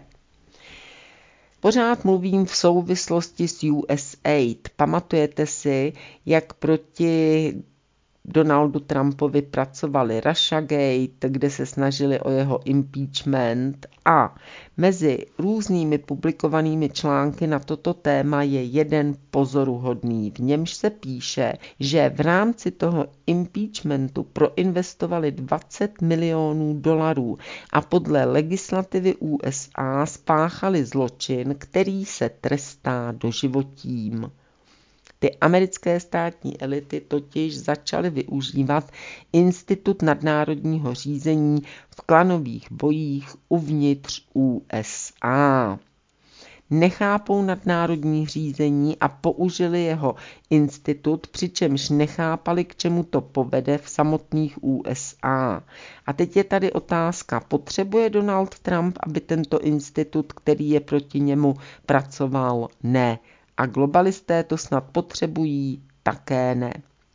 Pořád mluvím v souvislosti s U S A I D. Pamatujete si, jak proti Donaldu Trumpovi pracovali Russiagate, kde se snažili o jeho impeachment a mezi různými publikovanými články na toto téma je jeden pozoruhodný. V němž se píše, že v rámci toho impeachmentu proinvestovali dvacet milionů dolarů a podle legislativy U S A spáchali zločin, který se trestá doživotím. Ty americké státní elity totiž začaly využívat institut nadnárodního řízení v klanových bojích uvnitř U S A. Nechápou nadnárodní řízení a použili jeho institut, přičemž nechápali, k čemu to povede v samotných U S A. A teď je tady otázka, potřebuje Donald Trump, aby tento institut, který je proti němu, pracoval? Ne. A globalisté to snad potřebují? Také ne.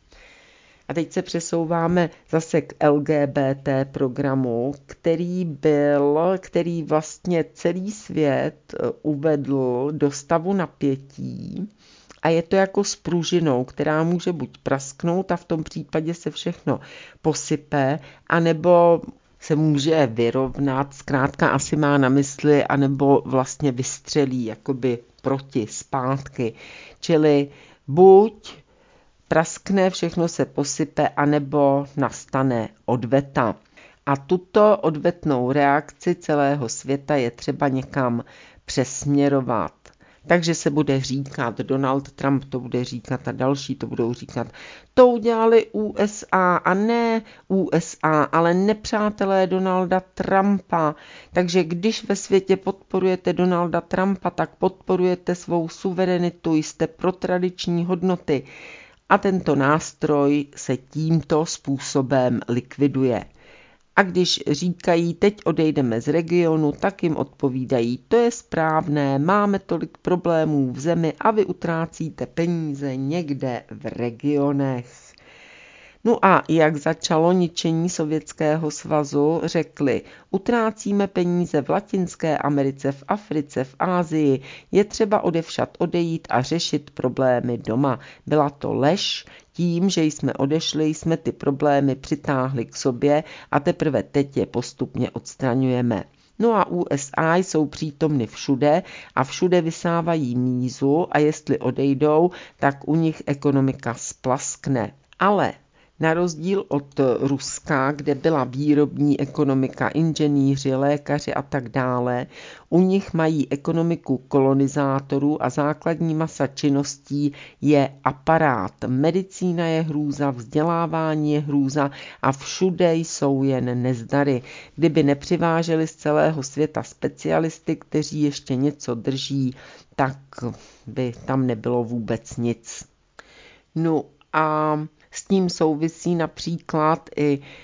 A teď se přesouváme zase k L G B T programu, který byl, který vlastně celý svět uvedl do stavu napětí a je to jako s pružinou, která může buď prasknout a v tom případě se všechno posype, anebo se může vyrovnat, zkrátka asi má na mysli, anebo vlastně vystřelí jakoby proti, zpátky. Čili buď praskne, všechno se posype, anebo nastane odveta. A tuto odvetnou reakci celého světa je třeba někam přesměrovat. Takže se bude říkat, Donald Trump to bude říkat a další to budou říkat, to udělali U S A a ne U S A, ale nepřátelé Donalda Trumpa. Takže když ve světě podporujete Donalda Trumpa, tak podporujete svou suverenitu, jste pro tradiční hodnoty. A tento nástroj se tímto způsobem likviduje. A když říkají, teď odejdeme z regionu, tak jim odpovídají, to je správné, máme tolik problémů v zemi a vy utrácíte peníze někde v regionech. No a jak začalo ničení Sovětského svazu, řekli, utrácíme peníze v Latinské Americe, v Africe, v Asii, je třeba odevšad odejít a řešit problémy doma. Byla to lež, tím, že jsme odešli, jsme ty problémy přitáhli k sobě a teprve teď je postupně odstraňujeme. No a U S A jsou přítomny všude a všude vysávají mízu a jestli odejdou, tak u nich ekonomika splaskne. Ale na rozdíl od Ruska, kde byla výrobní ekonomika, inženýři, lékaři a tak dále, u nich mají ekonomiku kolonizátorů a základní masa činností je aparát. Medicína je hrůza, vzdělávání je hrůza a všude jsou jen nezdary. Kdyby nepřiváželi z celého světa specialisty, kteří ještě něco drží, tak by tam nebylo vůbec nic. No a s tím souvisí například i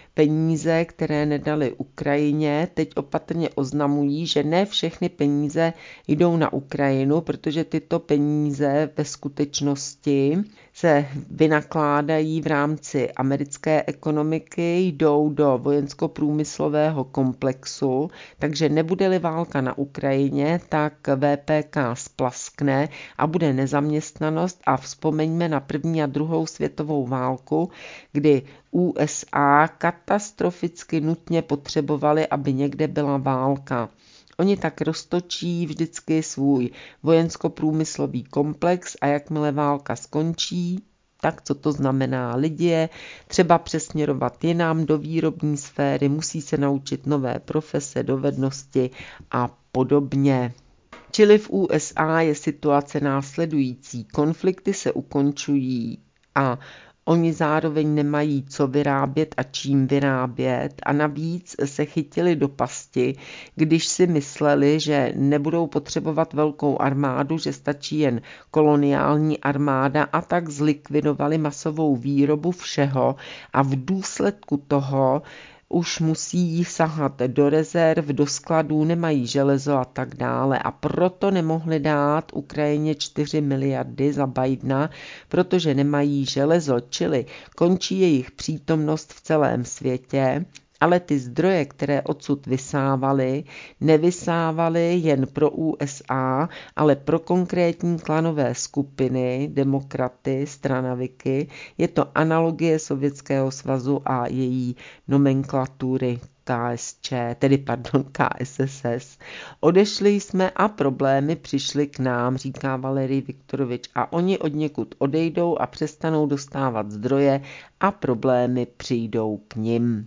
peníze, které nedali Ukrajině. Teď opatrně oznamují, že ne všechny peníze jdou na Ukrajinu, protože tyto peníze ve skutečnosti se vynakládají v rámci americké ekonomiky, jdou do vojensko-průmyslového komplexu, takže nebude-li válka na Ukrajině, tak V P K splaskne a bude nezaměstnanost a vzpomeňme na první a druhou světovou válku, kdy U S A katastroficky nutně potřebovali, aby někde byla válka. Oni tak roztočí vždycky svůj vojensko-průmyslový komplex a jakmile válka skončí, tak co to znamená? Lidi je třeba přesměrovat jinam do výrobní sféry, musí se naučit nové profese, dovednosti a podobně. Čili v U S A je situace následující. Konflikty se ukončují a oni zároveň nemají co vyrábět a čím vyrábět a navíc se chytili do pasti, když si mysleli, že nebudou potřebovat velkou armádu, že stačí jen koloniální armáda a tak zlikvidovali masovou výrobu všeho a v důsledku toho už musí sahat do rezerv, do skladů, nemají železo a tak dále. A proto nemohli dát Ukrajině čtyři miliardy za Bidena, protože nemají železo, čili končí jejich přítomnost v celém světě, ale ty zdroje, které odsud vysávaly, nevysávaly jen pro U S A, ale pro konkrétní klanové skupiny, demokraty, stranaviky. Je to analogie Sovětského svazu a její nomenklatury K S Č, tedy pardon, K S S S. Odešli jsme a problémy přišly k nám, říká Valerij Viktorovič, a oni odněkud odejdou a přestanou dostávat zdroje a problémy přijdou k nim.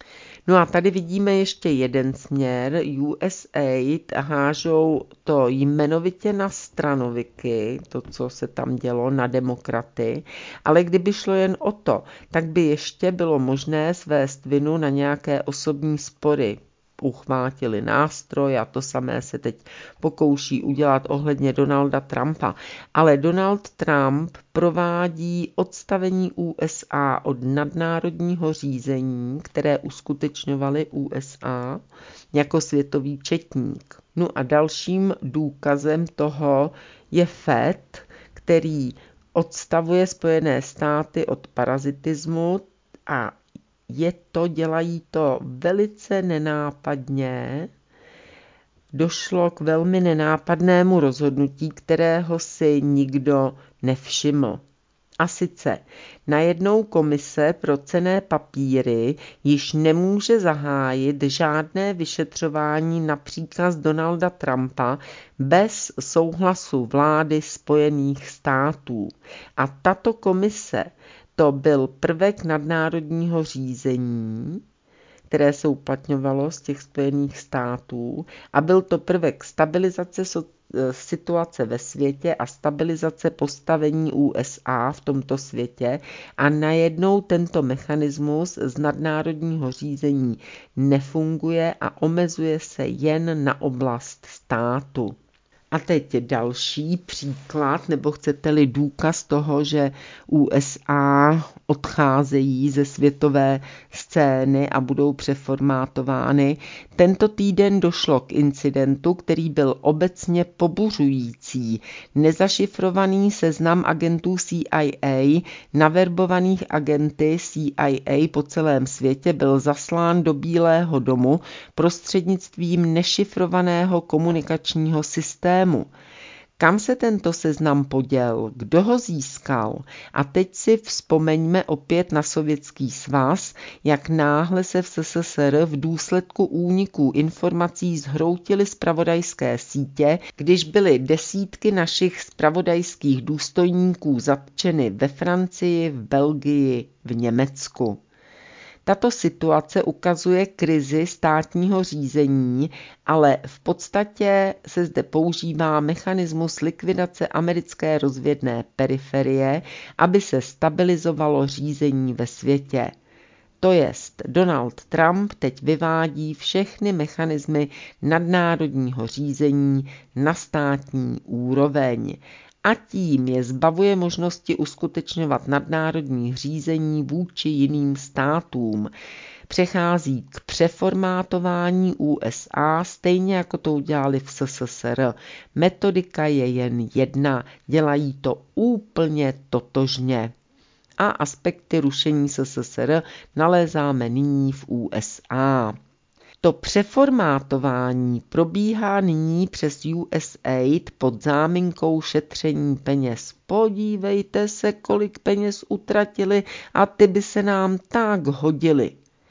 No a tady vidíme ještě jeden směr. U S A I D hážou to jmenovitě na stranoviky, to, co se tam dělo, na demokraty, ale kdyby šlo jen o to, tak by ještě bylo možné svést vinu na nějaké osobní spory. Uchvátili nástroj a to samé se teď pokouší udělat ohledně Donalda Trumpa. Ale Donald Trump provádí odstavení U S A od nadnárodního řízení, které uskutečňovaly U S A jako světový četník. No a dalším důkazem toho je Fed, který odstavuje Spojené státy od parazitismu a je to, dělají to velice nenápadně. Došlo k velmi nenápadnému rozhodnutí, kterého si nikdo nevšiml. A sice najednou komise pro cenné papíry již nemůže zahájit žádné vyšetřování na příkaz Donalda Trumpa bez souhlasu vlády Spojených států. A tato komise, to byl prvek nadnárodního řízení, které se uplatňovalo z těch Spojených států a byl to prvek stabilizace situace ve světě a stabilizace postavení U S A v tomto světě a najednou tento mechanismus z nadnárodního řízení nefunguje a omezuje se jen na oblast státu. A teď další příklad, nebo chcete-li důkaz toho, že U S A odcházejí ze světové scény a budou přeformátovány. Tento týden došlo k incidentu, který byl obecně pobuřující. Nezašifrovaný seznam agentů C I A, naverbovaných agenty C I A po celém světě, byl zaslán do Bílého domu prostřednictvím nešifrovaného komunikačního systému. Kam se tento seznam poděl? Kdo ho získal? A teď si vzpomeňme opět na Sovětský svaz, jak náhle se v S S S R v důsledku úniků informací zhroutily zpravodajské sítě, když byly desítky našich zpravodajských důstojníků zatčeny ve Francii, v Belgii, v Německu. Tato situace ukazuje krizi státního řízení, ale v podstatě se zde používá mechanismus likvidace americké rozvědné periferie, aby se stabilizovalo řízení ve světě. To jest, Donald Trump teď vyvádí všechny mechanismy nadnárodního řízení na státní úroveň a tím je zbavuje možnosti uskutečňovat nadnárodní řízení vůči jiným státům. přechází k přeformátování U S A, stejně jako to udělali v S S S R. Metodika je jen jedna, dělají to úplně totožně. A aspekty rušení S S S R nalézáme nyní v U S A. To přeformátování probíhá nyní přes U S A I D pod záminkou šetření peněz. Podívejte se, kolik peněz utratili a ty by se nám tak hodily.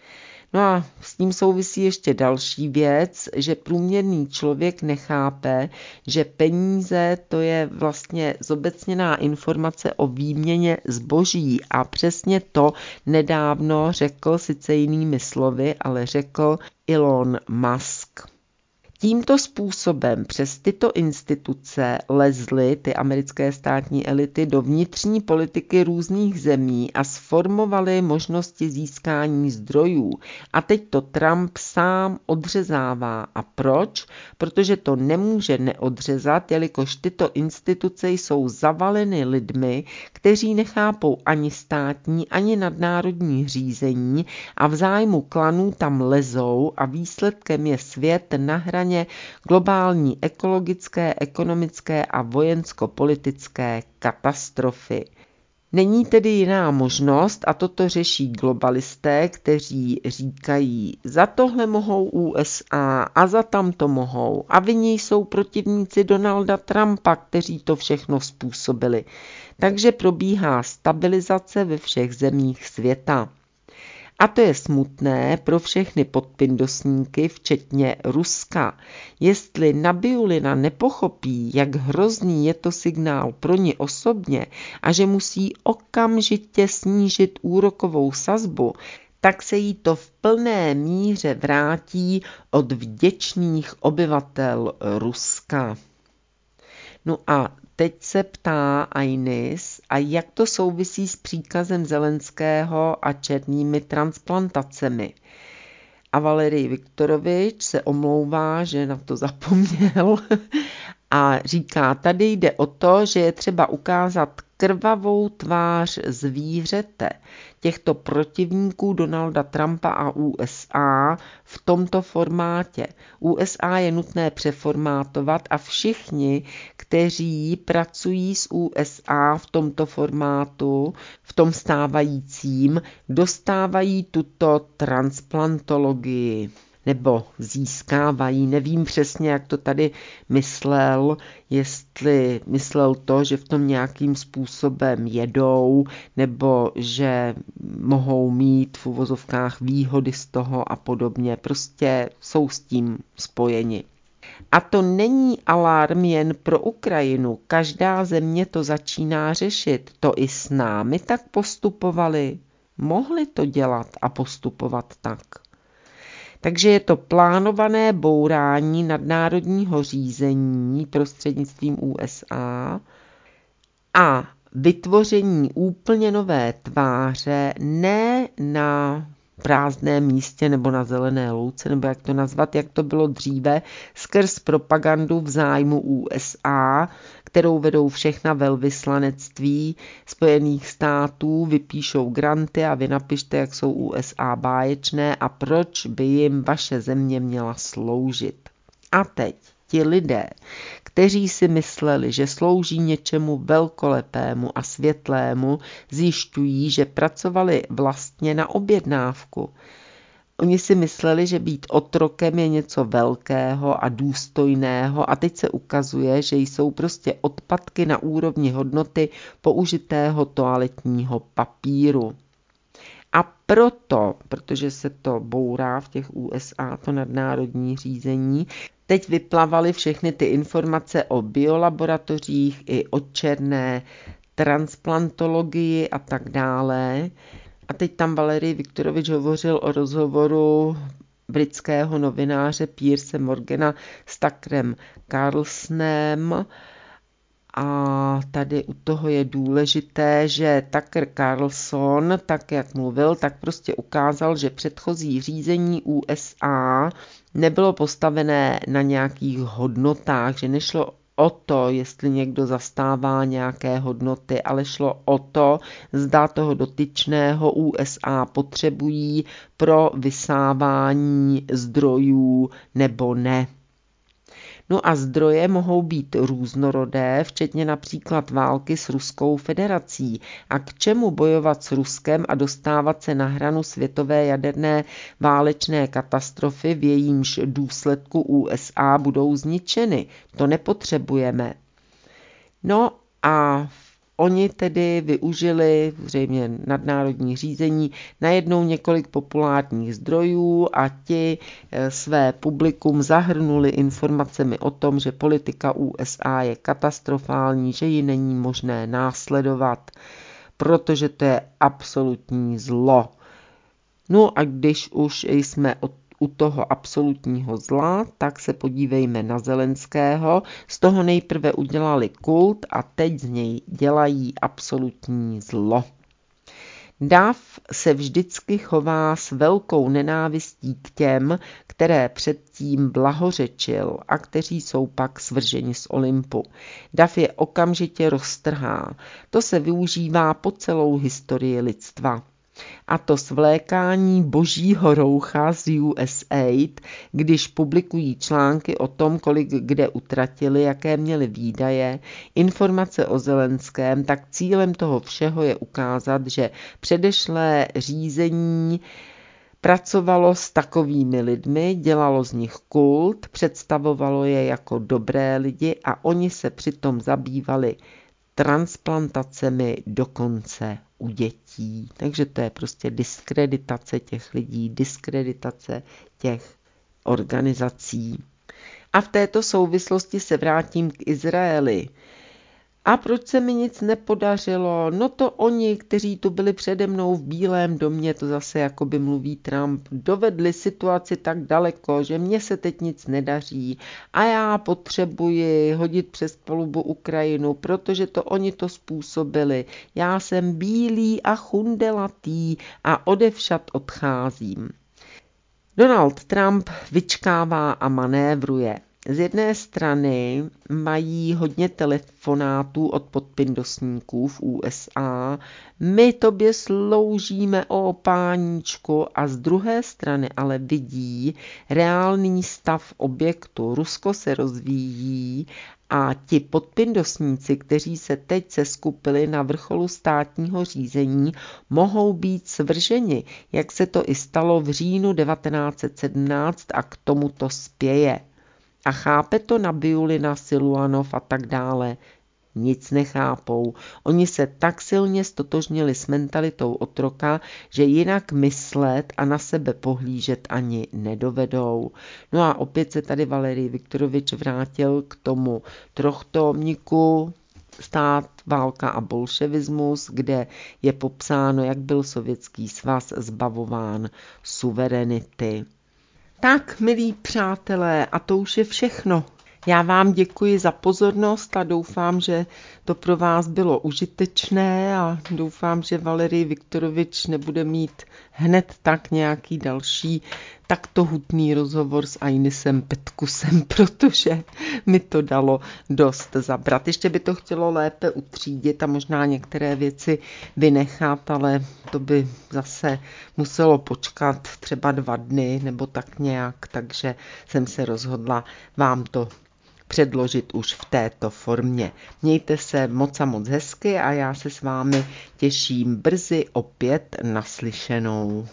No a s tím souvisí ještě další věc, že průměrný člověk nechápe, že peníze to je vlastně zobecněná informace o výměně zboží a přesně to nedávno řekl, sice jinými slovy, ale řekl Elon Musk. Tímto způsobem přes tyto instituce lezly ty americké státní elity do vnitřní politiky různých zemí a sformovaly možnosti získání zdrojů. A teď to Trump sám odřezává. A proč? Protože to nemůže neodřezat, jelikož tyto instituce jsou zavaleny lidmi, kteří nechápou ani státní, ani nadnárodní řízení a v zájmu klanů tam lezou a výsledkem je svět na hraně globální ekologické, ekonomické a vojensko-politické katastrofy. Není tedy jiná možnost a toto řeší globalisté, kteří říkají, za tohle mohou U S A a za tamto mohou a vinni jsou protivníci Donalda Trumpa, kteří to všechno způsobili. Takže probíhá stabilizace ve všech zemích světa. A to je smutné pro všechny podpindosníky, včetně Ruska. Jestli Nabiulina nepochopí, jak hrozný je to signál pro ně osobně a že musí okamžitě snížit úrokovou sazbu, tak se jí to v plné míře vrátí od vděčných obyvatel Ruska. No a teď se ptá Ainis, a jak to souvisí s příkazem Zelenského a černými transplantacemi. A Valerij Viktorovič se omlouvá, že na to zapomněl a říká, tady jde o to, že je třeba ukázat krvavou tvář zvířete těchto protivníků Donalda Trumpa a U S A v tomto formátě. U S A je nutné přeformátovat a všichni, kteří pracují s U S A v tomto formátu, v tom stávajícím, dostávají tuto transplantologii. Nebo získávají, nevím přesně, jak to tady myslel, jestli myslel to, že v tom nějakým způsobem jedou, nebo že mohou mít v uvozovkách výhody z toho a podobně, prostě jsou s tím spojeni. A to není alarm jen pro Ukrajinu, každá země to začíná řešit, to i s námi tak postupovali, mohli to dělat a postupovat tak. Takže je to plánované bourání nadnárodního řízení prostřednictvím U S A a vytvoření úplně nové tváře ne na prázdném místě nebo na zelené louce, nebo jak to nazvat, jak to bylo dříve, skrz propagandu v zájmu U S A, kterou vedou všechna velvyslanectví Spojených států, vypíšou granty a vy napište, jak jsou U S A báječné a proč by jim vaše země měla sloužit. A teď ti lidé, kteří si mysleli, že slouží něčemu velkolepému a světlému, zjišťují, že pracovali vlastně na objednávku. Oni si mysleli, že být otrokem je něco velkého a důstojného a teď se ukazuje, že jsou prostě odpadky na úrovni hodnoty použitého toaletního papíru. A proto, protože se to bourá v těch U S A, to nadnárodní řízení, teď vyplavaly všechny ty informace o biolaboratořích i o černé transplantologii a tak dále. A teď tam Valerij Viktorovič hovořil o rozhovoru britského novináře Pierce Morgana s Tuckerem Carlsonem. A tady u toho je důležité, že Tucker Carlson, tak jak mluvil, tak prostě ukázal, že předchozí řízení U S A nebylo postavené na nějakých hodnotách, že nešlo o to, jestli někdo zastává nějaké hodnoty, ale šlo o to, zda toho dotyčného U S A potřebují pro vysávání zdrojů nebo ne. No a zdroje mohou být různorodé, včetně například války s Ruskou federací. A k čemu bojovat s Ruskem a dostávat se na hranu světové jaderné válečné katastrofy, v jejímž důsledku U S A budou zničeny? To nepotřebujeme. No a oni tedy využili zřejmě nadnárodní řízení najednou několik populárních zdrojů a ti své publikum zahrnuli informacemi o tom, že politika U S A je katastrofální, že ji není možné následovat, protože to je absolutní zlo. No a když už jsme od u toho absolutního zla, tak se podívejme na Zelenského. Z toho nejprve udělali kult a teď z něj dělají absolutní zlo. Dav se vždycky chová s velkou nenávistí k těm, které předtím blahořečil a kteří jsou pak svrženi z Olympu. Dav je okamžitě roztrhá. To se využívá po celou historii lidstva. A to svlékání božího roucha z U S A I D, když publikují články o tom, kolik kde utratili, jaké měli výdaje, informace o Zelenském, tak cílem toho všeho je ukázat, že předešlé řízení pracovalo s takovými lidmi, dělalo z nich kult, představovalo je jako dobré lidi a oni se přitom zabývali transplantacemi dokonce u dětí. Takže to je prostě diskreditace těch lidí, diskreditace těch organizací. A v této souvislosti se vrátím k Izraeli. A proč se mi nic nepodařilo? No to oni, kteří tu byli přede mnou v Bílém domě, to zase jakoby mluví Trump, dovedli situaci tak daleko, že mně se teď nic nedaří a já potřebuji hodit přes palubu Ukrajinu, protože to oni to způsobili. Já jsem bílý a chundelatý a odevšad odcházím. Donald Trump vyčkává a manévruje. Z jedné strany mají hodně telefonátů od podpindosníků v U S A, my tobě sloužíme, o páníčku, a z druhé strany ale vidí reálný stav objektu. Rusko se rozvíjí a ti podpindosníci, kteří se teď seskupili na vrcholu státního řízení, mohou být svrženi, jak se to i stalo v říjnu devatenáct set sedmnáct a k tomu to spěje. A chápe to Nabiulina, Siluanov a tak dále. Nic nechápou. Oni se tak silně stotožnili s mentalitou otroka, že jinak myslet a na sebe pohlížet ani nedovedou. No a opět se tady Valerij Viktorovič vrátil k tomu trochtomníku Stát, válka a bolševismus, kde je popsáno, jak byl Sovětský svaz zbavován suverenity. Tak, milí přátelé, a to už je všechno. Já vám děkuji za pozornost a doufám, že to pro vás bylo užitečné a doufám, že Valerij Viktorovič nebude mít hned tak nějaký další takto hutný rozhovor s Ainisem Petkusem, protože mi to dalo dost zabrat. Ještě by to chtělo lépe utřídit a možná některé věci vynechat, ale to by zase muselo počkat třeba dva dny nebo tak nějak, takže jsem se rozhodla vám to předložit už v této formě. Mějte se moc a moc hezky a já se s vámi těším brzy opět naslyšenou.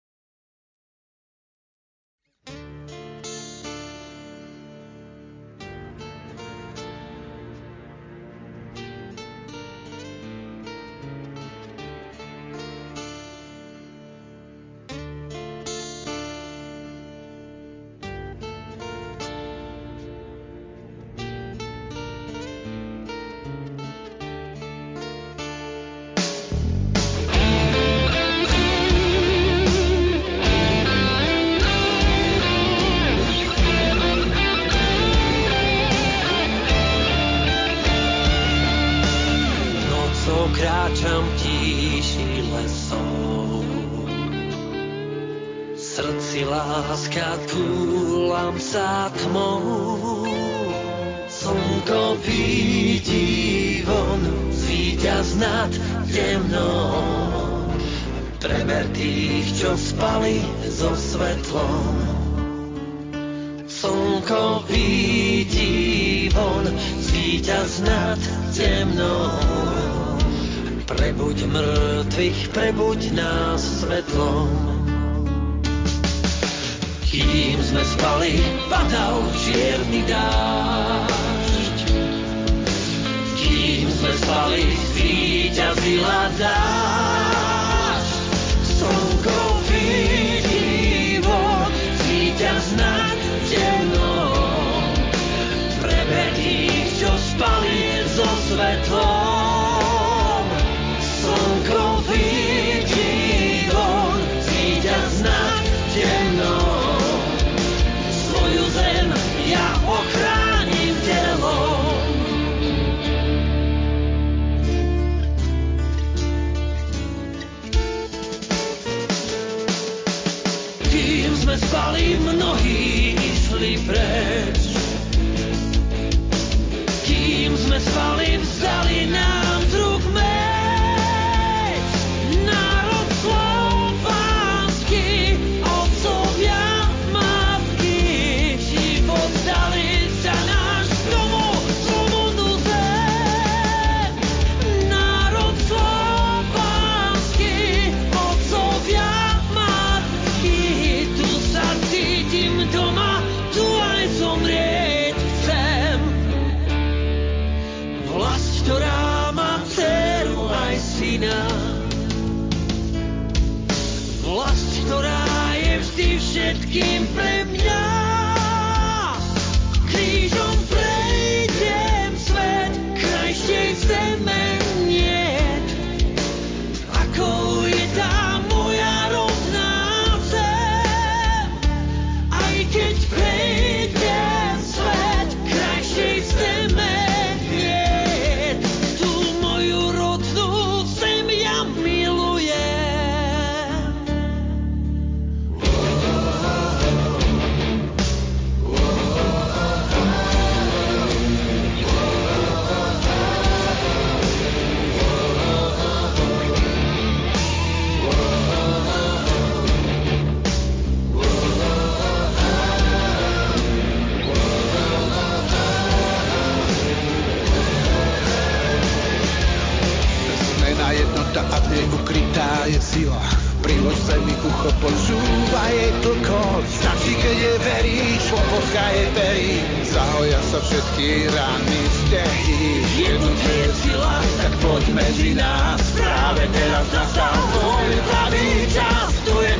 Kráčam tíši lesou, srdci láska túlam sa tmou, som Slnko vidí von, zvíťaz nad temnou. Preber tých, čo spali so svetlom. Slnko vidí von, zvíťaz nad temnou. Prebuď mŕtvych, prebuď nás svetlom. Kým sme spali, padal čierny dážď. Kým sme spali, zvíťazila dážď. Slnko vidí von, zvíťaz nad temnou. Preber tých, čo spali so svetlom. Slnko vidí von, zvíťaz nad temnou. Svoju zem ja ochránim telom. Kým sme spali, mnohí išli preč. Kým sme spali, vzali nám z rúk meč. Národ slovanský, otcovia, matky, život dali za náš domov, slobodu zem. Národ slovanský, otcovia, matky, tu sa cítim doma, tu aj zomrieť chcem. Vlast, ktorá má dceru aj syna. Vlast, ktorá je vždy všetkým pre mňa. Krížom prejdem svet, krajšej zeme niet. Akou je tá moja rodná zem. Aj keď prejdem svet, krajšej zeme niet. Tú moju rodnú zem ja milujem. Zmená jednota a v nej ukrytá je sila. Prilož zemi ucho, počúva jej tlkot. Stačí, keď je veríš, poboska je perí. Zahoja sa všetky rány, stehy. Jednota je sila, tak poď medzi nás. Práve teraz nastal tvoj pravý čas. Tu je